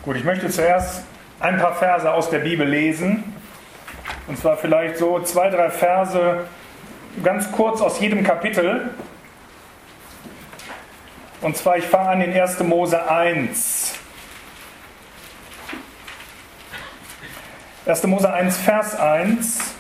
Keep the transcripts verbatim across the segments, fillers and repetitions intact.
Gut, ich möchte zuerst ein paar Verse aus der Bibel lesen. Und zwar vielleicht so zwei, drei Verse ganz kurz aus jedem Kapitel. Und zwar, ich fange an in erster Mose eins. erster Mose eins, Vers eins.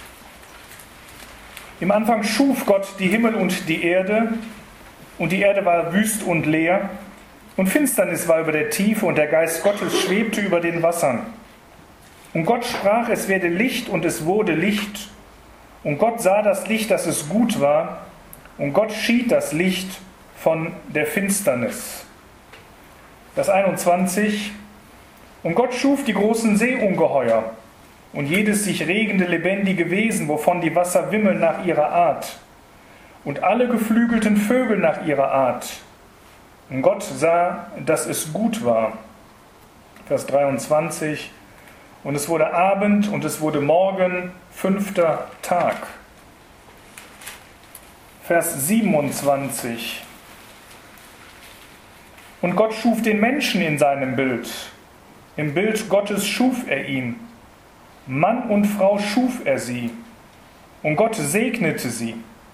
Im Anfang schuf Gott die Himmel und die Erde, und die Erde war wüst und leer, und Finsternis war über der Tiefe, und der Geist Gottes schwebte über den Wassern. Und Gott sprach, es werde Licht, und es wurde Licht. Und Gott sah das Licht, dass es gut war, und Gott schied das Licht von der Finsternis. Vers einundzwanzig. Und Gott schuf die großen Seeungeheuer und jedes sich regende lebendige Wesen, wovon die Wasser wimmeln nach ihrer Art, und alle geflügelten Vögel nach ihrer Art. Und Gott sah, dass es gut war. Vers dreiundzwanzig. Und es wurde Abend und es wurde Morgen, fünfter Tag. Vers siebenundzwanzig. Und Gott schuf den Menschen in seinem Bild. Im Bild Gottes schuf er ihn. Mann und Frau schuf er sie. Und Gott segnete sie.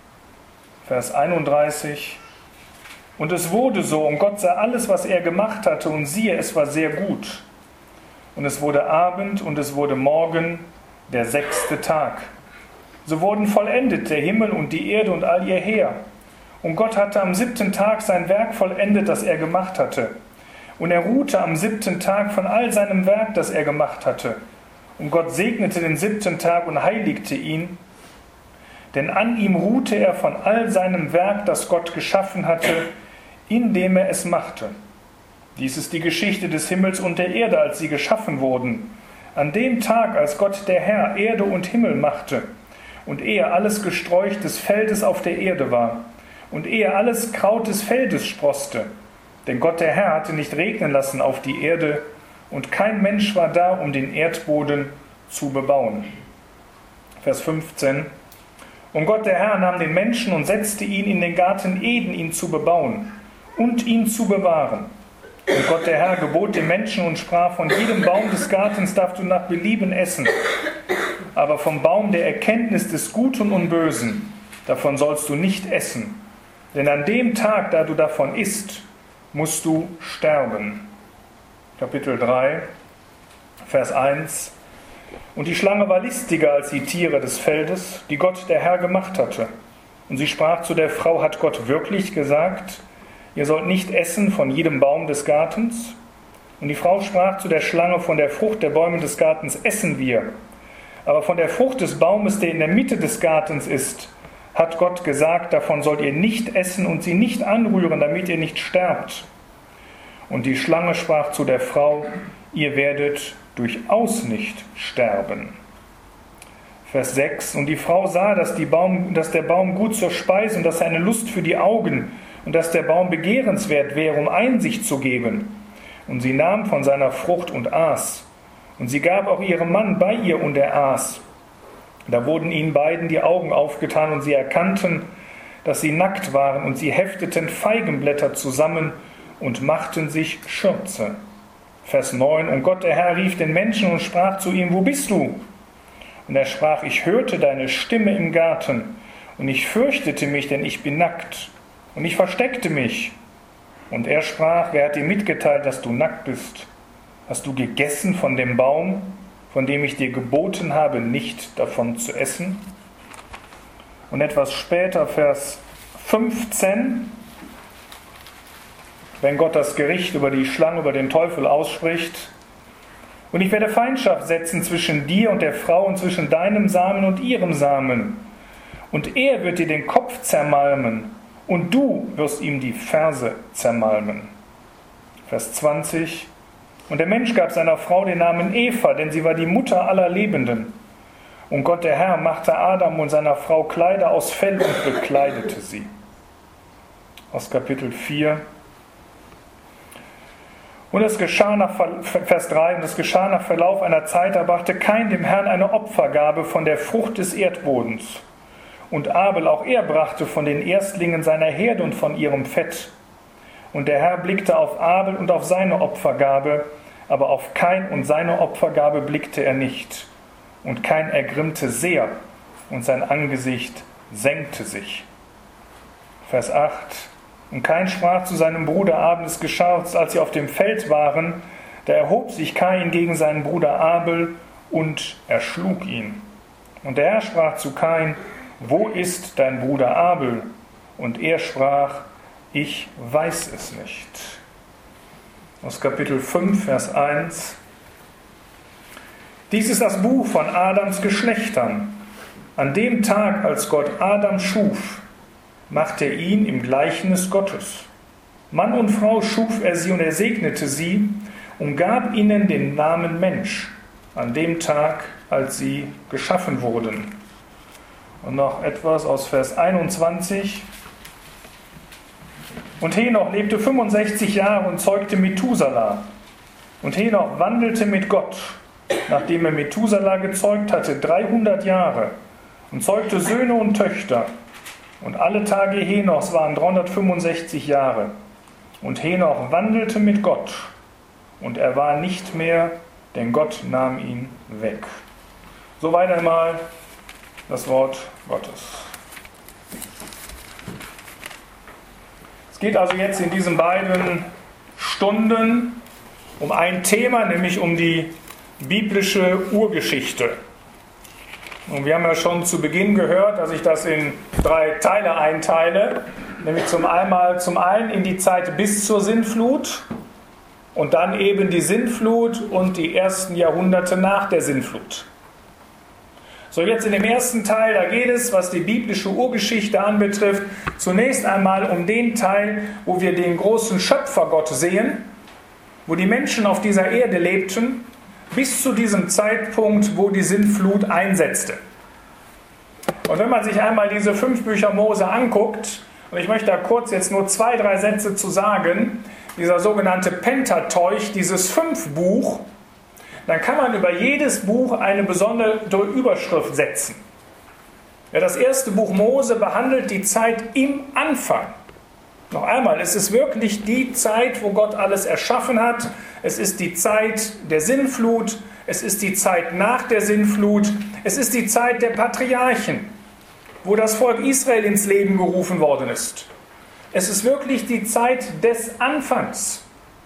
Vers einunddreißig. Und es wurde so, und Gott sah alles, was er gemacht hatte, und siehe, es war sehr gut. Und es wurde Abend und es wurde Morgen, der sechste Tag. So wurden vollendet der Himmel und die Erde und all ihr Heer. Und Gott hatte am siebten Tag sein Werk vollendet, das er gemacht hatte. Und er ruhte am siebten Tag von all seinem Werk, das er gemacht hatte. Und Gott segnete den siebten Tag und heiligte ihn, denn an ihm ruhte er von all seinem Werk, das Gott geschaffen hatte, indem er es machte. Dies ist die Geschichte des Himmels und der Erde, als sie geschaffen wurden. An dem Tag, als Gott der Herr Erde und Himmel machte, und ehe alles Gesträuch des Feldes auf der Erde war, und ehe alles Kraut des Feldes sproßte. Denn Gott der Herr hatte nicht regnen lassen auf die Erde, und kein Mensch war da, um den Erdboden zu bebauen. Vers fünfzehn. Und Gott der Herr nahm den Menschen und setzte ihn in den Garten Eden, ihn zu bebauen und ihn zu bewahren. Und Gott der Herr gebot dem Menschen und sprach, von jedem Baum des Gartens darfst du nach Belieben essen, aber vom Baum der Erkenntnis des Guten und Bösen, davon sollst du nicht essen. Denn an dem Tag, da du davon isst, musst du sterben. Kapitel drei, Vers eins. Und die Schlange war listiger als die Tiere des Feldes, die Gott der Herr gemacht hatte. Und sie sprach zu der Frau, hat Gott wirklich gesagt, ihr sollt nicht essen von jedem Baum des Gartens? Und die Frau sprach zu der Schlange, von der Frucht der Bäume des Gartens essen wir. Aber von der Frucht des Baumes, der in der Mitte des Gartens ist, hat Gott gesagt, davon sollt ihr nicht essen und sie nicht anrühren, damit ihr nicht sterbt. Und die Schlange sprach zu der Frau, ihr werdet durchaus nicht sterben. Vers sechs. Und die Frau sah, dass, die Baum, dass der Baum gut zur Speise und dass er eine Lust für die Augen und dass der Baum begehrenswert wäre, um Einsicht zu geben. Und sie nahm von seiner Frucht und aß. Und sie gab auch ihrem Mann bei ihr, und er aß. Da wurden ihnen beiden die Augen aufgetan, und sie erkannten, dass sie nackt waren, und sie hefteten Feigenblätter zusammen und machten sich Schürze. Vers neun. Und Gott der Herr rief den Menschen und sprach zu ihm, wo bist du? Und er sprach, ich hörte deine Stimme im Garten, und ich fürchtete mich, denn ich bin nackt. Und ich versteckte mich. Und er sprach, wer hat dir mitgeteilt, dass du nackt bist? Hast du gegessen von dem Baum, von dem ich dir geboten habe, nicht davon zu essen? Und etwas später, Vers fünfzehn, wenn Gott das Gericht über die Schlange, über den Teufel ausspricht, und ich werde Feindschaft setzen zwischen dir und der Frau und zwischen deinem Samen und ihrem Samen. Und er wird dir den Kopf zermalmen, und du wirst ihm die Ferse zermalmen. Vers zwanzig. Und der Mensch gab seiner Frau den Namen Eva, denn sie war die Mutter aller Lebenden. Und Gott der Herr machte Adam und seiner Frau Kleider aus Fell und bekleidete sie. Aus Kapitel vier. Und es geschah nach, Vers drei, und es geschah nach Verlauf einer Zeit, da brachte Kain dem Herrn eine Opfergabe von der Frucht des Erdbodens. Und Abel, auch er brachte von den Erstlingen seiner Herde und von ihrem Fett. Und der Herr blickte auf Abel und auf seine Opfergabe, aber auf Kain und seine Opfergabe blickte er nicht. Und Kain ergrimmte sehr, und sein Angesicht senkte sich. Vers acht. Und Kain sprach zu seinem Bruder Abel, es geschah, als sie auf dem Feld waren, da erhob sich Kain gegen seinen Bruder Abel und erschlug ihn. Und der Herr sprach zu Kain, wo ist dein Bruder Abel? Und er sprach, ich weiß es nicht. Aus Kapitel fünf, Vers eins. Dies ist das Buch von Adams Geschlechtern. An dem Tag, als Gott Adam schuf, machte er ihn im Gleichnis Gottes. Mann und Frau schuf er sie und er segnete sie und gab ihnen den Namen Mensch, an dem Tag, als sie geschaffen wurden. Und noch etwas aus Vers einundzwanzig. Und Henoch lebte fünfundsechzig Jahre und zeugte Methuselah. Und Henoch wandelte mit Gott, nachdem er Methuselah gezeugt hatte, dreihundert Jahre, und zeugte Söhne und Töchter. Und alle Tage Henochs waren dreihundertfünfundsechzig Jahre. Und Henoch wandelte mit Gott, und er war nicht mehr, denn Gott nahm ihn weg. Soweit einmal das Wort Gottes. Es geht also jetzt in diesen beiden Stunden um ein Thema, nämlich um die biblische Urgeschichte. Und wir haben ja schon zu Beginn gehört, dass ich das in drei Teile einteile, nämlich zum, einmal, zum einen in die Zeit bis zur Sintflut und dann eben die Sintflut und die ersten Jahrhunderte nach der Sintflut. So, jetzt in dem ersten Teil, da geht es, was die biblische Urgeschichte anbetrifft, zunächst einmal um den Teil, wo wir den großen Schöpfergott sehen, wo die Menschen auf dieser Erde lebten, bis zu diesem Zeitpunkt, wo die Sintflut einsetzte. Und wenn man sich einmal diese fünf Bücher Mose anguckt, und ich möchte da kurz jetzt nur zwei, drei Sätze zu sagen, dieser sogenannte Pentateuch, dieses Fünfbuch, dann kann man über jedes Buch eine besondere Überschrift setzen. Ja, das erste Buch Mose behandelt die Zeit im Anfang. Noch einmal, es ist wirklich die Zeit, wo Gott alles erschaffen hat. Es ist die Zeit der Sintflut. Es ist die Zeit nach der Sintflut. Es ist die Zeit der Patriarchen, wo das Volk Israel ins Leben gerufen worden ist. Es ist wirklich die Zeit des Anfangs.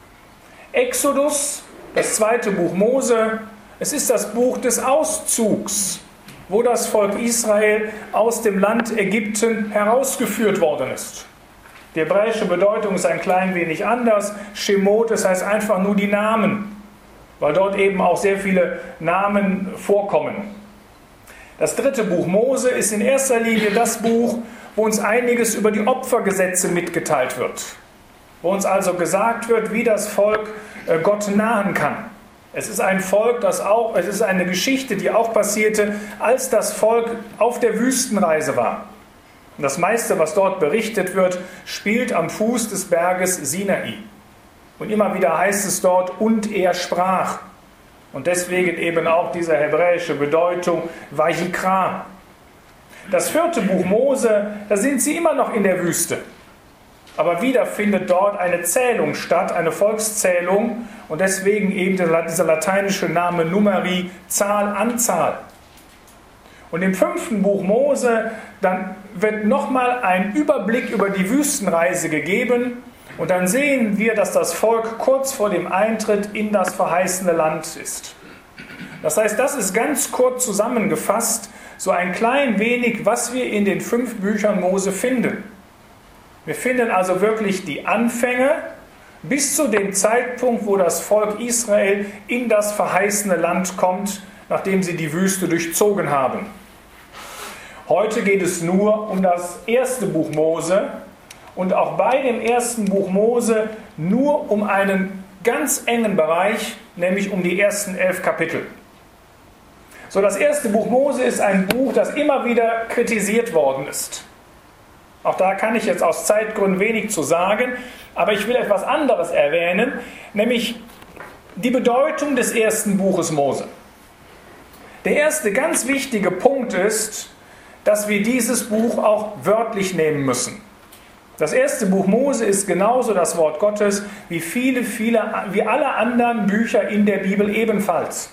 Exodus, das zweite Buch Mose, es ist das Buch des Auszugs, wo das Volk Israel aus dem Land Ägypten herausgeführt worden ist. Die hebräische Bedeutung ist ein klein wenig anders. Shemot, das heißt einfach nur die Namen, weil dort eben auch sehr viele Namen vorkommen. Das dritte Buch Mose ist in erster Linie das Buch, wo uns einiges über die Opfergesetze mitgeteilt wird. Wo uns also gesagt wird, wie das Volk Gott nahen kann. Es ist ein Volk, das auch, es ist eine Geschichte, die auch passierte, als das Volk auf der Wüstenreise war. Und das meiste, was dort berichtet wird, spielt am Fuß des Berges Sinai. Und immer wieder heißt es dort, und er sprach. Und deswegen eben auch diese hebräische Bedeutung, Vayikra. Das vierte Buch Mose, da sind sie immer noch in der Wüste. Aber wieder findet dort eine Zählung statt, eine Volkszählung. Und deswegen eben dieser lateinische Name Numeri, Zahl, Anzahl. Und im fünften Buch Mose, dann wird nochmal ein Überblick über die Wüstenreise gegeben. Und dann sehen wir, dass das Volk kurz vor dem Eintritt in das verheißene Land ist. Das heißt, das ist ganz kurz zusammengefasst, so ein klein wenig, was wir in den fünf Büchern Mose finden. Wir finden also wirklich die Anfänge bis zu dem Zeitpunkt, wo das Volk Israel in das verheißene Land kommt, nachdem sie die Wüste durchzogen haben. Heute geht es nur um das erste Buch Mose und auch bei dem ersten Buch Mose nur um einen ganz engen Bereich, nämlich um die ersten elf Kapitel. So, das erste Buch Mose ist ein Buch, das immer wieder kritisiert worden ist. Auch da kann ich jetzt aus Zeitgründen wenig zu sagen, aber ich will etwas anderes erwähnen, nämlich die Bedeutung des ersten Buches Mose. Der erste ganz wichtige Punkt ist, dass wir dieses Buch auch wörtlich nehmen müssen. Das erste Buch Mose ist genauso das Wort Gottes wie viele, viele, wie alle anderen Bücher in der Bibel ebenfalls.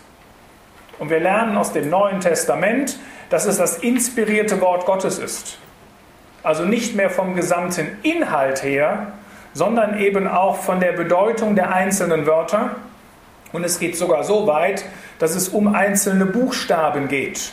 Und wir lernen aus dem Neuen Testament, dass es das inspirierte Wort Gottes ist. Also nicht mehr vom gesamten Inhalt her, sondern eben auch von der Bedeutung der einzelnen Wörter. Und es geht sogar so weit, dass es um einzelne Buchstaben geht.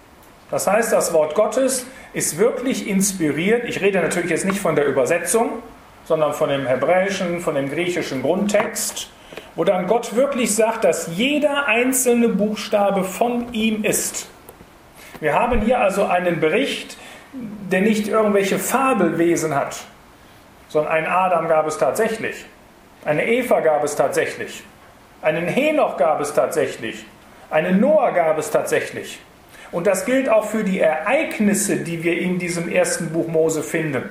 Das heißt, das Wort Gottes ist wirklich inspiriert. Ich rede natürlich jetzt nicht von der Übersetzung, sondern von dem hebräischen, von dem griechischen Grundtext, wo dann Gott wirklich sagt, dass jeder einzelne Buchstabe von ihm ist. Wir haben hier also einen Bericht, der nicht irgendwelche Fabelwesen hat, sondern einen Adam gab es tatsächlich, eine Eva gab es tatsächlich, einen Henoch gab es tatsächlich, einen Noah gab es tatsächlich. Und das gilt auch für die Ereignisse, die wir in diesem ersten Buch Mose finden.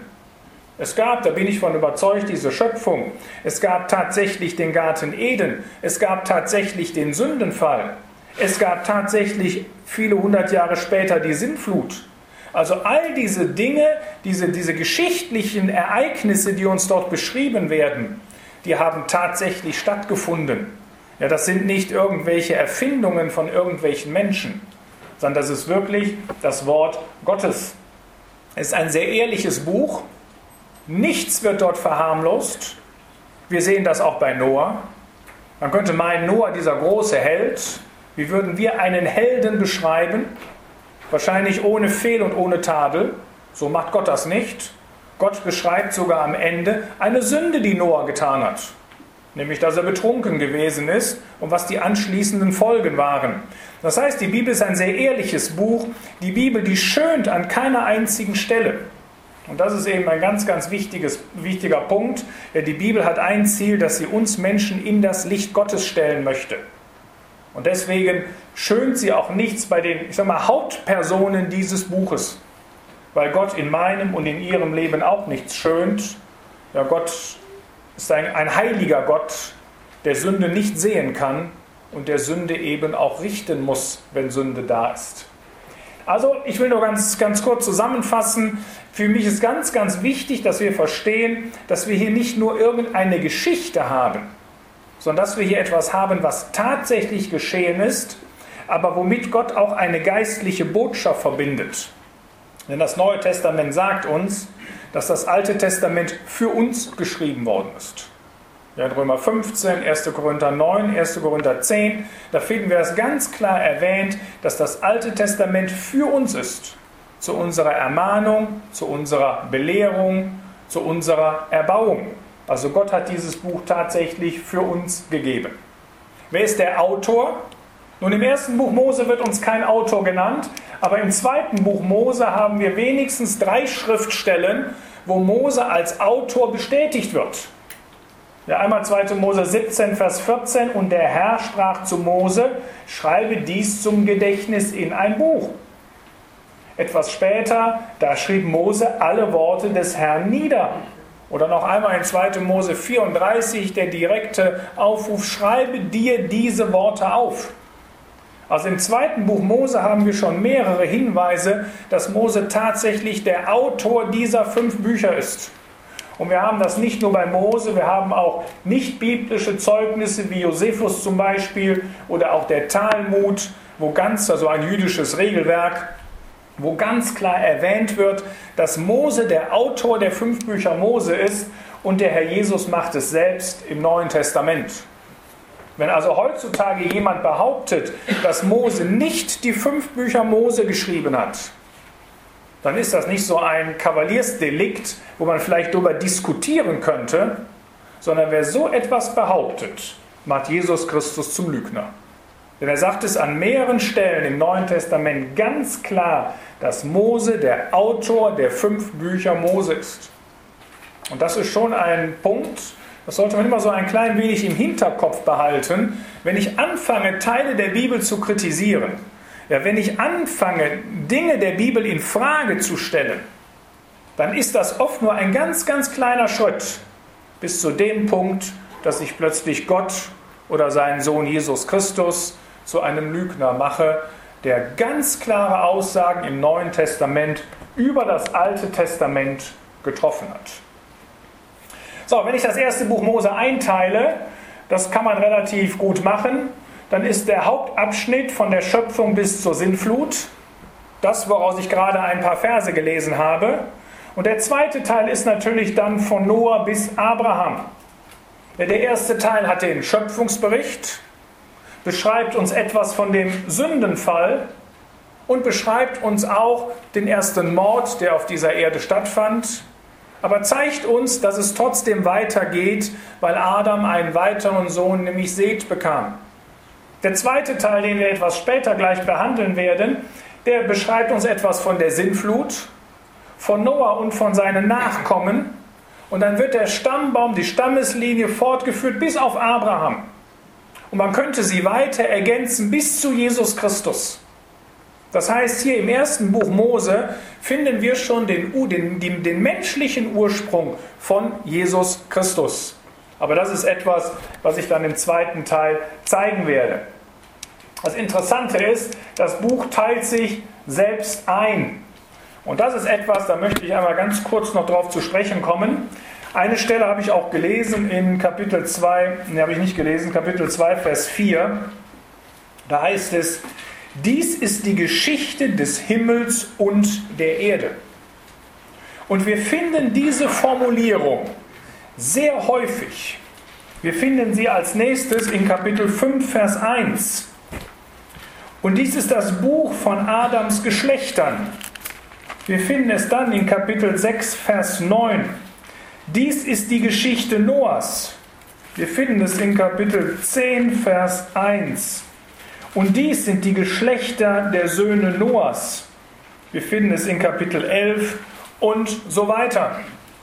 Es gab, da bin ich von überzeugt, diese Schöpfung. Es gab tatsächlich den Garten Eden. Es gab tatsächlich den Sündenfall. Es gab tatsächlich viele hundert Jahre später die Sintflut. Also all diese Dinge, diese, diese geschichtlichen Ereignisse, die uns dort beschrieben werden, die haben tatsächlich stattgefunden. Ja, das sind nicht irgendwelche Erfindungen von irgendwelchen Menschen, sondern das ist wirklich das Wort Gottes. Es ist ein sehr ehrliches Buch. Nichts wird dort verharmlost. Wir sehen das auch bei Noah. Man könnte meinen, Noah, dieser große Held, wie würden wir einen Helden beschreiben? Wahrscheinlich ohne Fehl und ohne Tadel. So macht Gott das nicht. Gott beschreibt sogar am Ende eine Sünde, die Noah getan hat. Nämlich, dass er betrunken gewesen ist und was die anschließenden Folgen waren. Das heißt, die Bibel ist ein sehr ehrliches Buch. Die Bibel, die schönt an keiner einzigen Stelle. Und das ist eben ein ganz, ganz wichtiges, wichtiger Punkt. Die Bibel hat ein Ziel, dass sie uns Menschen in das Licht Gottes stellen möchte. Und deswegen schönt sie auch nichts bei den, ich sag mal, Hauptpersonen dieses Buches. Weil Gott in meinem und in ihrem Leben auch nichts schönt. Ja, Gott ist ein, ein heiliger Gott, der Sünde nicht sehen kann und der Sünde eben auch richten muss, wenn Sünde da ist. Also, ich will nur ganz, ganz kurz zusammenfassen. Für mich ist ganz, ganz wichtig, dass wir verstehen, dass wir hier nicht nur irgendeine Geschichte haben, sondern dass wir hier etwas haben, was tatsächlich geschehen ist, aber womit Gott auch eine geistliche Botschaft verbindet. Denn das Neue Testament sagt uns, dass das Alte Testament für uns geschrieben worden ist. Ja, in Römer fünfzehn, erster Korinther neun, erster Korinther zehn, da finden wir das ganz klar erwähnt, dass das Alte Testament für uns ist. Zu unserer Ermahnung, zu unserer Belehrung, zu unserer Erbauung. Also Gott hat dieses Buch tatsächlich für uns gegeben. Wer ist der Autor? Nun, im ersten Buch Mose wird uns kein Autor genannt, aber im zweiten Buch Mose haben wir wenigstens drei Schriftstellen, wo Mose als Autor bestätigt wird. Ja, einmal zweiter Mose siebzehn, Vers vierzehn, und der Herr sprach zu Mose, schreibe dies zum Gedächtnis in ein Buch. Etwas später, da schrieb Mose alle Worte des Herrn nieder. Oder noch einmal in zweiter Mose vierunddreißig, der direkte Aufruf, schreibe dir diese Worte auf. Also im zweiten Buch Mose haben wir schon mehrere Hinweise, dass Mose tatsächlich der Autor dieser fünf Bücher ist. Und wir haben das nicht nur bei Mose, wir haben auch nicht-biblische Zeugnisse wie Josephus zum Beispiel oder auch der Talmud, wo ganz, also ein jüdisches Regelwerk, wo ganz klar erwähnt wird, dass Mose der Autor der fünf Bücher Mose ist und der Herr Jesus macht es selbst im Neuen Testament. Wenn also heutzutage jemand behauptet, dass Mose nicht die fünf Bücher Mose geschrieben hat, dann ist das nicht so ein Kavaliersdelikt, wo man vielleicht darüber diskutieren könnte, sondern wer so etwas behauptet, macht Jesus Christus zum Lügner. Denn er sagt es an mehreren Stellen im Neuen Testament ganz klar, dass Mose der Autor der fünf Bücher Mose ist. Und das ist schon ein Punkt, das sollte man immer so ein klein wenig im Hinterkopf behalten, wenn ich anfange, Teile der Bibel zu kritisieren. Ja, wenn ich anfange, Dinge der Bibel in Frage zu stellen, dann ist das oft nur ein ganz, ganz kleiner Schritt bis zu dem Punkt, dass ich plötzlich Gott oder seinen Sohn Jesus Christus zu einem Lügner mache, der ganz klare Aussagen im Neuen Testament über das Alte Testament getroffen hat. So, wenn ich das erste Buch Mose einteile, das kann man relativ gut machen, dann ist der Hauptabschnitt von der Schöpfung bis zur Sintflut, das, woraus ich gerade ein paar Verse gelesen habe. Und der zweite Teil ist natürlich dann von Noah bis Abraham. Der erste Teil hat den Schöpfungsbericht, beschreibt uns etwas von dem Sündenfall und beschreibt uns auch den ersten Mord, der auf dieser Erde stattfand, aber zeigt uns, dass es trotzdem weitergeht, weil Adam einen weiteren Sohn, nämlich Seth, bekam. Der zweite Teil, den wir etwas später gleich behandeln werden, der beschreibt uns etwas von der Sintflut, von Noah und von seinen Nachkommen. Und dann wird der Stammbaum, die Stammeslinie fortgeführt bis auf Abraham. Und man könnte sie weiter ergänzen bis zu Jesus Christus. Das heißt, hier im ersten Buch Mose finden wir schon den, den, den, den menschlichen Ursprung von Jesus Christus. Aber das ist etwas, was ich dann im zweiten Teil zeigen werde. Das Interessante ist, das Buch teilt sich selbst ein. Und das ist etwas, da möchte ich einmal ganz kurz noch drauf zu sprechen kommen. Eine Stelle habe ich auch gelesen in Kapitel zwei, ne, habe ich nicht gelesen, Kapitel zwei, Vers vier. Da heißt es: Dies ist die Geschichte des Himmels und der Erde. Und wir finden diese Formulierung sehr häufig. Wir finden sie als nächstes in Kapitel fünf, Vers eins. Und dies ist das Buch von Adams Geschlechtern. Wir finden es dann in Kapitel sechs, Vers neun. Dies ist die Geschichte Noahs. Wir finden es in Kapitel zehn, Vers eins. Und dies sind die Geschlechter der Söhne Noahs. Wir finden es in Kapitel elf und so weiter.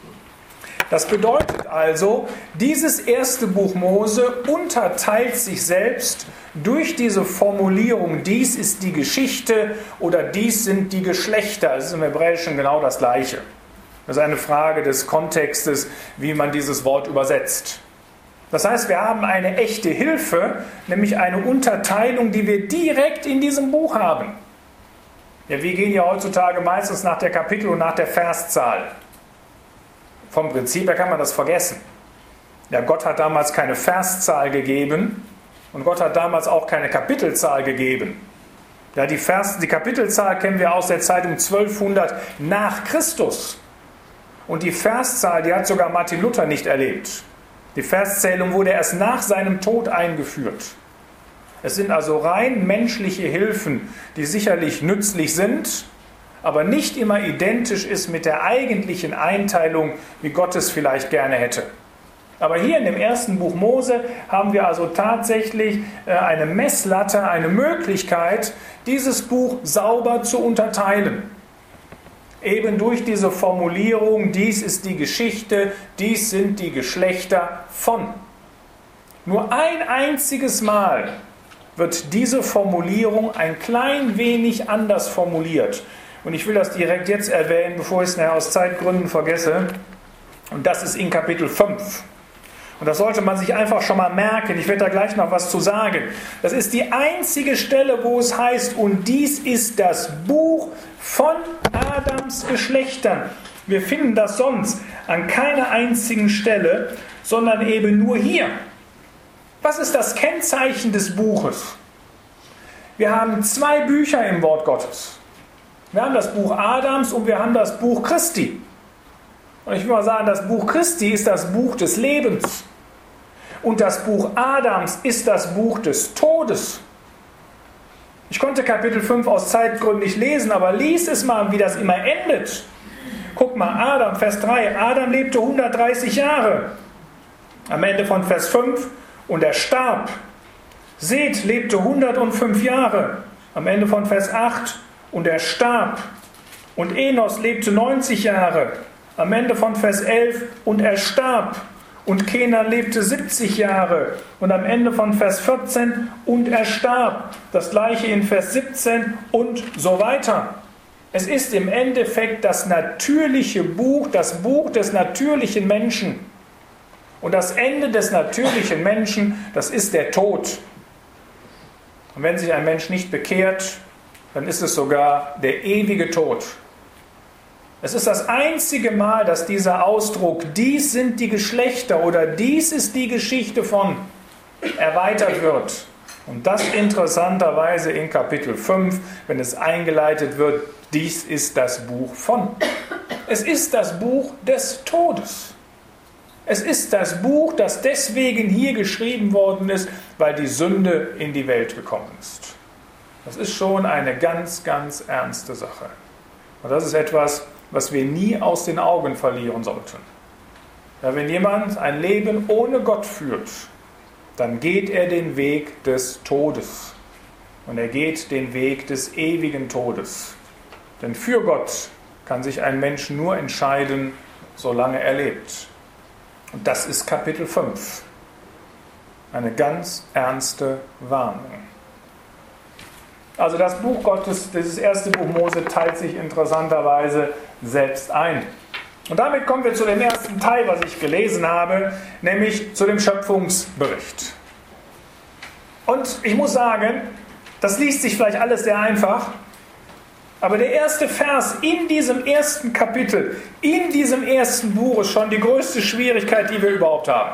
Das bedeutet also, dieses erste Buch Mose unterteilt sich selbst durch diese Formulierung, dies ist die Geschichte oder dies sind die Geschlechter. Es ist im Hebräischen genau das Gleiche. Das ist eine Frage des Kontextes, wie man dieses Wort übersetzt. Das heißt, wir haben eine echte Hilfe, nämlich eine Unterteilung, die wir direkt in diesem Buch haben. Ja, wir gehen ja heutzutage meistens nach der Kapitel- und nach der Verszahl. Vom Prinzip her kann man das vergessen. Ja, Gott hat damals keine Verszahl gegeben und Gott hat damals auch keine Kapitelzahl gegeben. Ja, die, Vers, die Kapitelzahl kennen wir aus der Zeit um zwölfhundert nach Christus. Und die Verszahl, die hat sogar Martin Luther nicht erlebt. Die Verszählung wurde erst nach seinem Tod eingeführt. Es sind also rein menschliche Hilfen, die sicherlich nützlich sind, aber nicht immer identisch ist mit der eigentlichen Einteilung, wie Gott es vielleicht gerne hätte. Aber hier in dem ersten Buch Mose haben wir also tatsächlich eine Messlatte, eine Möglichkeit, dieses Buch sauber zu unterteilen. Eben durch diese Formulierung, dies ist die Geschichte, dies sind die Geschlechter von. Nur ein einziges Mal wird diese Formulierung ein klein wenig anders formuliert. Und ich will das direkt jetzt erwähnen, bevor ich es nachher aus Zeitgründen vergesse. Und das ist in Kapitel fünf. Und das sollte man sich einfach schon mal merken. Ich werde da gleich noch was zu sagen. Das ist die einzige Stelle, wo es heißt, und dies ist das Buch von Adams Geschlechtern. Wir finden das sonst an keiner einzigen Stelle, sondern eben nur hier. Was ist das Kennzeichen des Buches? Wir haben zwei Bücher im Wort Gottes. Wir haben das Buch Adams und wir haben das Buch Christi. Und ich will mal sagen, das Buch Christi ist das Buch des Lebens. Und das Buch Adams ist das Buch des Todes. Ich konnte Kapitel fünf aus Zeitgründen nicht lesen, aber lies es mal, wie das immer endet. Guck mal, Adam, Vers drei. Adam lebte hundertdreißig Jahre. Am Ende von Vers fünf. Und er starb. Seth lebte hundertfünf Jahre. Am Ende von Vers acht. Und er starb. Und Enos lebte neunzig Jahre. Am Ende von Vers elf. Und er starb. Und Kenan lebte siebzig Jahre. Und am Ende von Vers vierzehn. Und er starb. Das gleiche in Vers siebzehn und so weiter. Es ist im Endeffekt das natürliche Buch, das Buch des natürlichen Menschen. Und das Ende des natürlichen Menschen, das ist der Tod. Und wenn sich ein Mensch nicht bekehrt, dann ist es sogar der ewige Tod. Es ist das einzige Mal, dass dieser Ausdruck, dies sind die Geschlechter oder dies ist die Geschichte von, erweitert wird. Und das interessanterweise in Kapitel fünf, wenn es eingeleitet wird, dies ist das Buch von. Es ist das Buch des Todes. Es ist das Buch, das deswegen hier geschrieben worden ist, weil die Sünde in die Welt gekommen ist. Das ist schon eine ganz, ganz ernste Sache. Und das ist etwas, was wir nie aus den Augen verlieren sollten. Ja, wenn jemand ein Leben ohne Gott führt, dann geht er den Weg des Todes. Und er geht den Weg des ewigen Todes. Denn für Gott kann sich ein Mensch nur entscheiden, solange er lebt. Und das ist Kapitel fünf. Eine ganz ernste Warnung. Also das Buch Gottes, dieses erste Buch Mose, teilt sich interessanterweise selbst ein. Und damit kommen wir zu dem ersten Teil, was ich gelesen habe, nämlich zu dem Schöpfungsbericht. Und ich muss sagen, das liest sich vielleicht alles sehr einfach, aber der erste Vers in diesem ersten Kapitel, in diesem ersten Buch ist schon die größte Schwierigkeit, die wir überhaupt haben.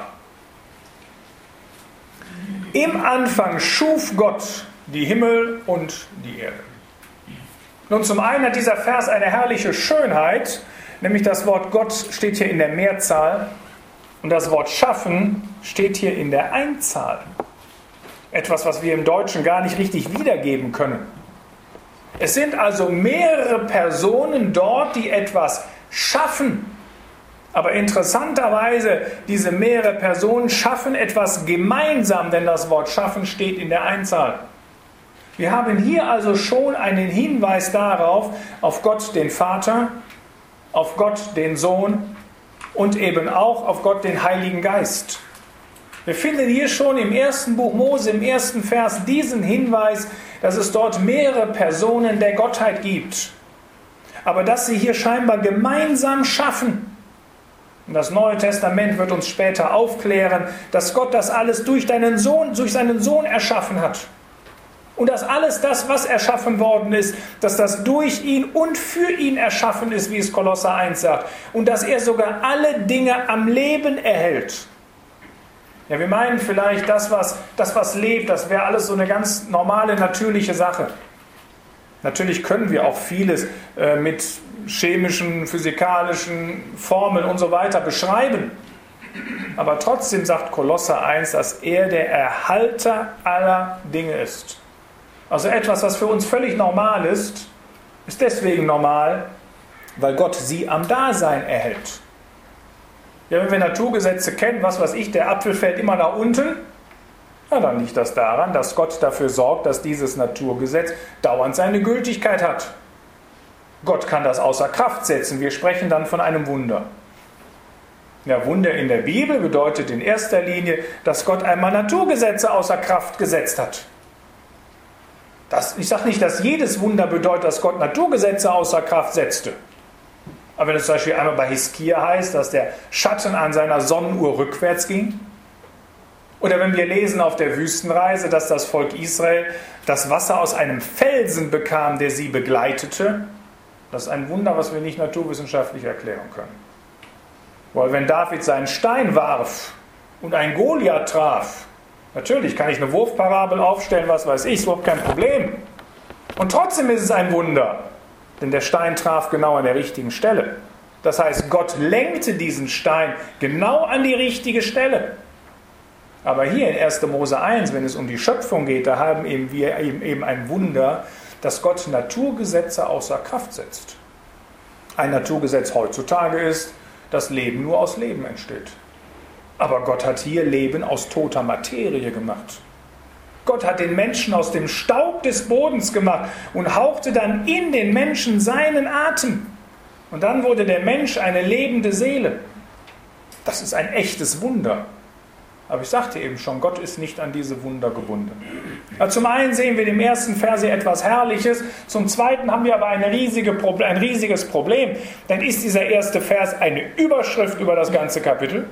Im Anfang schuf Gott die Himmel und die Erde. Nun, zum einen hat dieser Vers eine herrliche Schönheit, nämlich das Wort Gott steht hier in der Mehrzahl und das Wort schaffen steht hier in der Einzahl. Etwas, was wir im Deutschen gar nicht richtig wiedergeben können. Es sind also mehrere Personen dort, die etwas schaffen. Aber interessanterweise, diese mehrere Personen schaffen etwas gemeinsam, denn das Wort schaffen steht in der Einzahl. Wir haben hier also schon einen Hinweis darauf, auf Gott den Vater, auf Gott den Sohn und eben auch auf Gott den Heiligen Geist. Wir finden hier schon im ersten Buch Mose, im ersten Vers, diesen Hinweis, dass es dort mehrere Personen der Gottheit gibt. Aber dass sie hier scheinbar gemeinsam schaffen. Und das Neue Testament wird uns später aufklären, dass Gott das alles durch, deinen Sohn, durch seinen Sohn erschaffen hat. Und dass alles das, was erschaffen worden ist, dass das durch ihn und für ihn erschaffen ist, wie es Kolosser eins sagt. Und dass er sogar alle Dinge am Leben erhält. Ja, wir meinen vielleicht, das was, das, was lebt, das wäre alles so eine ganz normale, natürliche Sache. Natürlich können wir auch vieles äh, mit chemischen, physikalischen Formeln und so weiter beschreiben. Aber trotzdem sagt Kolosser eins, dass er der Erhalter aller Dinge ist. Also etwas, was für uns völlig normal ist, ist deswegen normal, weil Gott sie am Dasein erhält. Ja, wenn wir Naturgesetze kennen, was weiß ich, der Apfel fällt immer nach unten, ja, dann liegt das daran, dass Gott dafür sorgt, dass dieses Naturgesetz dauernd seine Gültigkeit hat. Gott kann das außer Kraft setzen. Wir sprechen dann von einem Wunder. Ja, Wunder in der Bibel bedeutet in erster Linie, dass Gott einmal Naturgesetze außer Kraft gesetzt hat. Das, ich sage nicht, dass jedes Wunder bedeutet, dass Gott Naturgesetze außer Kraft setzte. Aber wenn es zum Beispiel einmal bei Hiskia heißt, dass der Schatten an seiner Sonnenuhr rückwärts ging, oder wenn wir lesen auf der Wüstenreise, dass das Volk Israel das Wasser aus einem Felsen bekam, der sie begleitete, das ist ein Wunder, was wir nicht naturwissenschaftlich erklären können. Weil wenn David seinen Stein warf und ein Goliath traf, natürlich kann ich eine Wurfparabel aufstellen, was weiß ich, ist überhaupt kein Problem. Und trotzdem ist es ein Wunder, denn der Stein traf genau an der richtigen Stelle. Das heißt, Gott lenkte diesen Stein genau an die richtige Stelle. Aber hier in erster Mose eins, wenn es um die Schöpfung geht, da haben eben wir eben ein Wunder, dass Gott Naturgesetze außer Kraft setzt. Ein Naturgesetz heutzutage ist, dass Leben nur aus Leben entsteht. Aber Gott hat hier Leben aus toter Materie gemacht. Gott hat den Menschen aus dem Staub des Bodens gemacht und hauchte dann in den Menschen seinen Atem. Und dann wurde der Mensch eine lebende Seele. Das ist ein echtes Wunder. Aber ich sagte eben schon, Gott ist nicht an diese Wunder gebunden. Also zum einen sehen wir im ersten Vers hier etwas Herrliches, zum zweiten haben wir aber eine riesige Proble- ein riesiges Problem. Dann ist dieser erste Vers eine Überschrift über das ganze Kapitel.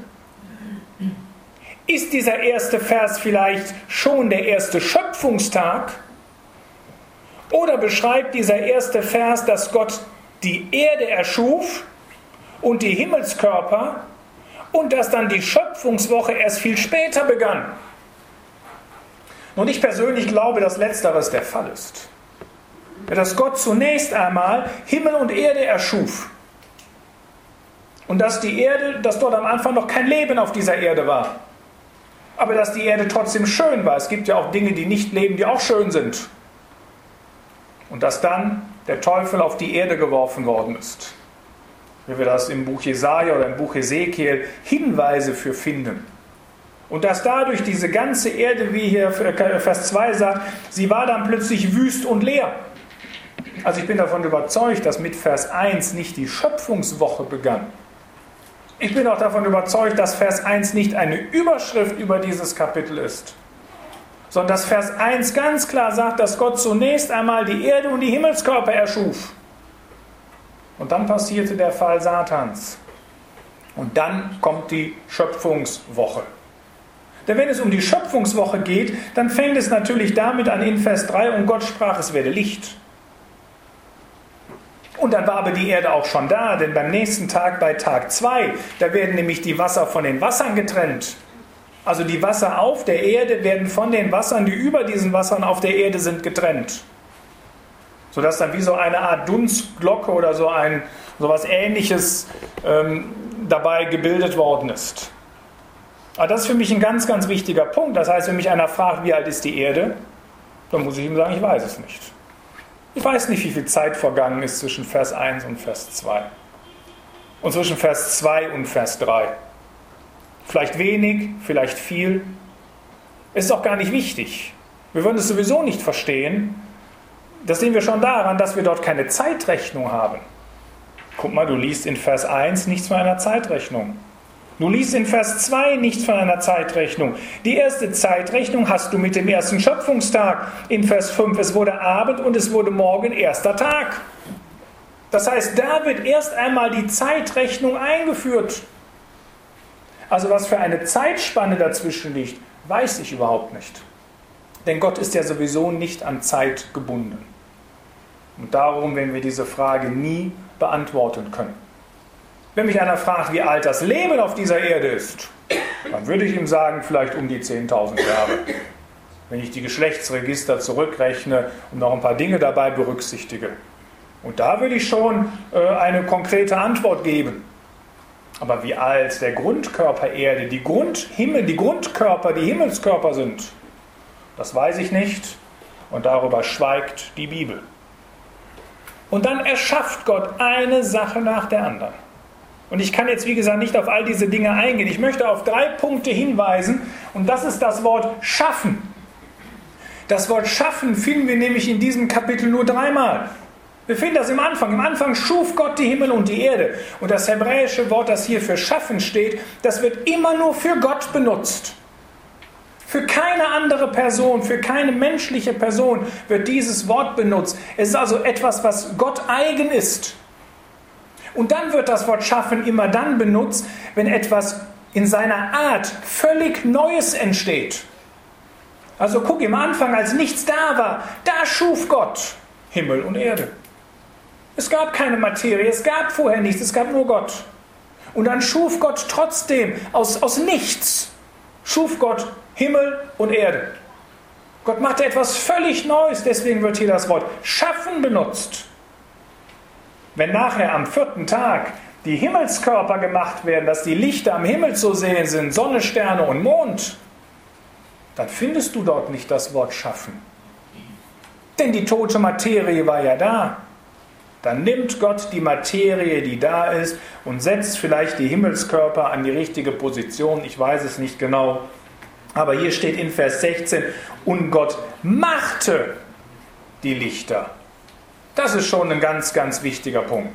Ist dieser erste Vers vielleicht schon der erste Schöpfungstag? Oder beschreibt dieser erste Vers, dass Gott die Erde erschuf und die Himmelskörper und dass dann die Schöpfungswoche erst viel später begann. Und ich persönlich glaube, dass Letzteres der Fall ist. Dass Gott zunächst einmal Himmel und Erde erschuf. Und dass die Erde, dass dort am Anfang noch kein Leben auf dieser Erde war. Aber dass die Erde trotzdem schön war. Es gibt ja auch Dinge, die nicht leben, die auch schön sind. Und dass dann der Teufel auf die Erde geworfen worden ist. Wie wir das im Buch Jesaja oder im Buch Hesekiel Hinweise für finden. Und dass dadurch diese ganze Erde, wie hier Vers zwei sagt, sie war dann plötzlich wüst und leer. Also ich bin davon überzeugt, dass mit Vers eins nicht die Schöpfungswoche begann. Ich bin auch davon überzeugt, dass Vers eins nicht eine Überschrift über dieses Kapitel ist, sondern dass Vers eins ganz klar sagt, dass Gott zunächst einmal die Erde und die Himmelskörper erschuf. Und dann passierte der Fall Satans. Und dann kommt die Schöpfungswoche. Denn wenn es um die Schöpfungswoche geht, dann fängt es natürlich damit an in Vers drei, und Gott sprach, es werde Licht. Und dann war aber die Erde auch schon da, denn beim nächsten Tag, bei Tag zwei, da werden nämlich die Wasser von den Wassern getrennt. Also die Wasser auf der Erde werden von den Wassern, die über diesen Wassern auf der Erde sind, getrennt. Sodass dann wie so eine Art Dunstglocke oder so ein so was Ähnliches ähm, dabei gebildet worden ist. Aber das ist für mich ein ganz, ganz wichtiger Punkt. Das heißt, wenn mich einer fragt, wie alt ist die Erde, dann muss ich ihm sagen, ich weiß es nicht. Ich weiß nicht, wie viel Zeit vergangen ist zwischen Vers eins und Vers zwei. Und zwischen Vers zwei und Vers drei. Vielleicht wenig, vielleicht viel. Es ist auch gar nicht wichtig. Wir würden es sowieso nicht verstehen. Das sehen wir schon daran, dass wir dort keine Zeitrechnung haben. Guck mal, du liest in Vers eins nichts von einer Zeitrechnung. Du liest in Vers zwei nichts von einer Zeitrechnung. Die erste Zeitrechnung hast du mit dem ersten Schöpfungstag. In Vers fünf, es wurde Abend und es wurde Morgen, erster Tag. Das heißt, da wird erst einmal die Zeitrechnung eingeführt. Also was für eine Zeitspanne dazwischen liegt, weiß ich überhaupt nicht. Denn Gott ist ja sowieso nicht an Zeit gebunden. Und darum werden wir diese Frage nie beantworten können. Wenn mich einer fragt, wie alt das Leben auf dieser Erde ist, dann würde ich ihm sagen, vielleicht um die zehntausend Jahre. Wenn ich die Geschlechtsregister zurückrechne und noch ein paar Dinge dabei berücksichtige. Und da würde ich schon äh, eine konkrete Antwort geben. Aber wie alt der Grundkörper Erde, die Grundhimmel, die Grundkörper, die Himmelskörper sind, das weiß ich nicht. Und darüber schweigt die Bibel. Und dann erschafft Gott eine Sache nach der anderen. Und ich kann jetzt, wie gesagt, nicht auf all diese Dinge eingehen. Ich möchte auf drei Punkte hinweisen. Und das ist das Wort schaffen. Das Wort schaffen finden wir nämlich in diesem Kapitel nur dreimal. Wir finden das im Anfang. Im Anfang schuf Gott die Himmel und die Erde. Und das hebräische Wort, das hier für schaffen steht, das wird immer nur für Gott benutzt. Für keine andere Person, für keine menschliche Person wird dieses Wort benutzt. Es ist also etwas, was Gott eigen ist. Und dann wird das Wort schaffen immer dann benutzt, wenn etwas in seiner Art völlig Neues entsteht. Also guck, im Anfang, als nichts da war, da schuf Gott Himmel und Erde. Es gab keine Materie, es gab vorher nichts, es gab nur Gott. Und dann schuf Gott trotzdem aus, aus nichts, schuf Gott Himmel und Erde. Gott machte etwas völlig Neues, deswegen wird hier das Wort schaffen benutzt. Wenn nachher am vierten Tag die Himmelskörper gemacht werden, dass die Lichter am Himmel zu sehen sind, Sonne, Sterne und Mond, dann findest du dort nicht das Wort schaffen. Denn die tote Materie war ja da. Dann nimmt Gott die Materie, die da ist, und setzt vielleicht die Himmelskörper an die richtige Position. Ich weiß es nicht genau. Aber hier steht in Vers sechzehn, und Gott machte die Lichter. Das ist schon ein ganz, ganz wichtiger Punkt.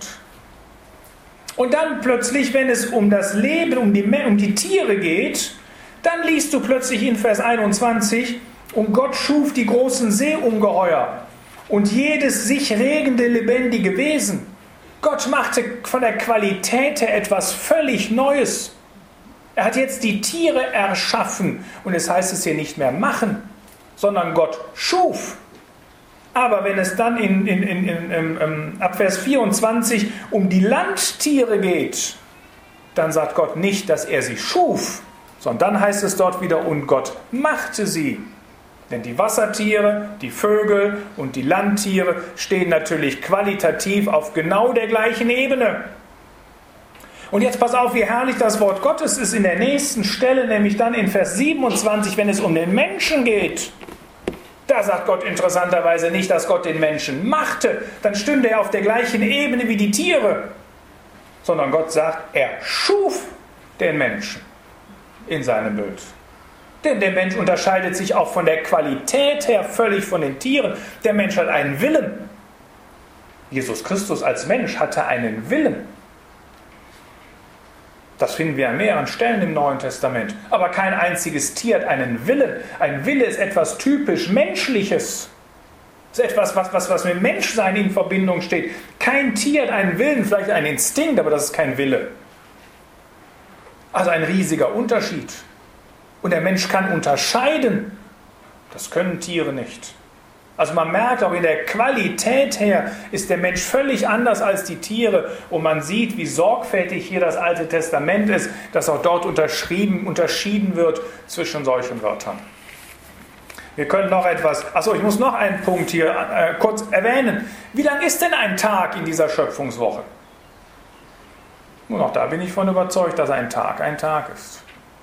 Und dann plötzlich, wenn es um das Leben, um die, um die Tiere geht, dann liest du plötzlich in Vers einundzwanzig, und Gott schuf die großen Seeungeheuer und jedes sich regende lebendige Wesen. Gott machte von der Qualität her etwas völlig Neues. Er hat jetzt die Tiere erschaffen und es heißt es hier nicht mehr machen, sondern Gott schuf. Aber wenn es dann in, in, in, in, in, in, ab Vers vierundzwanzig um die Landtiere geht, dann sagt Gott nicht, dass er sie schuf, sondern dann heißt es dort wieder, und Gott machte sie. Denn die Wassertiere, die Vögel und die Landtiere stehen natürlich qualitativ auf genau der gleichen Ebene. Und jetzt pass auf, wie herrlich das Wort Gottes ist in der nächsten Stelle, nämlich dann in Vers siebenundzwanzig, wenn es um den Menschen geht. Da sagt Gott interessanterweise nicht, dass Gott den Menschen machte, dann stünde er auf der gleichen Ebene wie die Tiere, sondern Gott sagt, er schuf den Menschen in seinem Bild. Denn der Mensch unterscheidet sich auch von der Qualität her völlig von den Tieren. Der Mensch hat einen Willen. Jesus Christus als Mensch hatte einen Willen. Das finden wir an mehreren Stellen im Neuen Testament. Aber kein einziges Tier hat einen Willen. Ein Wille ist etwas typisch Menschliches. Das ist etwas, was, was, was mit Menschsein in Verbindung steht. Kein Tier hat einen Willen, vielleicht einen Instinkt, aber das ist kein Wille. Also ein riesiger Unterschied. Und der Mensch kann unterscheiden. Das können Tiere nicht. Also man merkt auch in der Qualität her ist der Mensch völlig anders als die Tiere. Und man sieht, wie sorgfältig hier das Alte Testament ist, dass auch dort unterschrieben, unterschieden wird zwischen solchen Wörtern. Wir können noch etwas, achso, ich muss noch einen Punkt hier äh, kurz erwähnen. Wie lang ist denn ein Tag in dieser Schöpfungswoche? Nun, auch da bin ich von überzeugt, dass ein Tag ein Tag ist.